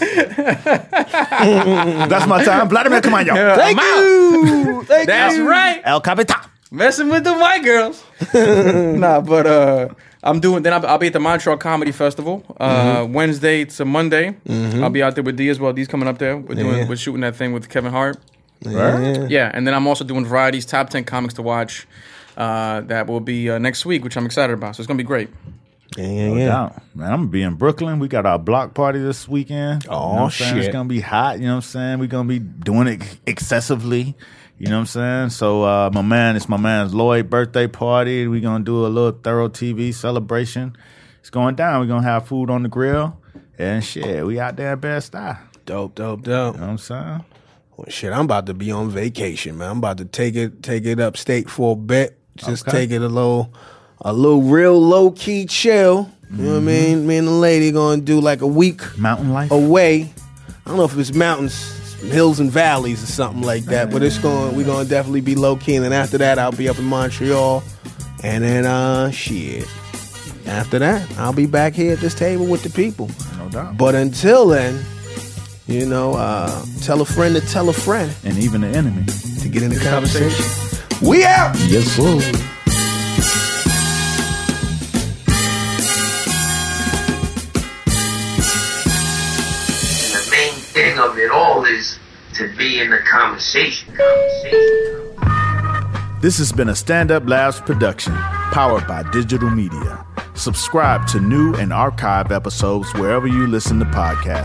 Speaker 3: That's my time. Vladimir, come on, yo.
Speaker 4: Thank
Speaker 2: I'm out.
Speaker 4: you. Thank
Speaker 2: That's
Speaker 4: you.
Speaker 2: right.
Speaker 3: El Capitan.
Speaker 2: Messing with the white girls. nah, but uh, I'm doing. Then I'll, I'll be at the Montreal Comedy Festival uh,
Speaker 4: Mm-hmm.
Speaker 2: Wednesday to Monday. I'll be out there with D as well. D's coming up there. We're doing.
Speaker 4: Yeah.
Speaker 2: We're shooting that thing with Kevin Hart.
Speaker 4: Yeah.
Speaker 2: Yeah, and then I'm also doing Variety's top ten comics to watch. Uh, that will be uh, next week, which I'm excited about. So it's gonna be great.
Speaker 4: Yeah, yeah,
Speaker 3: No
Speaker 4: yeah.
Speaker 3: doubt. Man, I'm gonna be in Brooklyn. We got our block party this weekend.
Speaker 4: Oh,
Speaker 3: you know what I'm saying?
Speaker 4: shit.
Speaker 3: It's gonna be hot. You know what I'm saying? We're gonna be doing it excessively. You know what I'm saying? So uh, my man, it's my man's Lloyd birthday party. We're gonna do a little thorough T V celebration. It's going down. We're gonna have food on the grill and shit. We out there in Bed-Stuy.
Speaker 4: Dope, dope, dope.
Speaker 3: You know what I'm saying?
Speaker 4: Well, shit, I'm about to be on vacation, man. I'm about to take it, take it upstate for a bit. Just
Speaker 3: Okay.
Speaker 4: take it a little, a little real low key chill. You know what I mean? Me and the lady gonna do like a week
Speaker 3: Mountain life.
Speaker 4: away. I don't know if it's mountains, hills and valleys or something like that, but it's going. We're gonna definitely be low key. And then after that, I'll be up in Montreal, and then uh, shit. After that, I'll be back here at this table with the people.
Speaker 3: No doubt.
Speaker 4: But until then, you know, uh, tell a friend to tell a friend
Speaker 3: And even the enemy.
Speaker 4: to get in the conversation. We out.
Speaker 3: Yes, sir.
Speaker 7: And the main thing of it all is to be in the conversation. Conversation.
Speaker 3: This has been a Stand Up Labs production, powered by Digital Media. Subscribe to new and archive episodes wherever you listen to podcasts.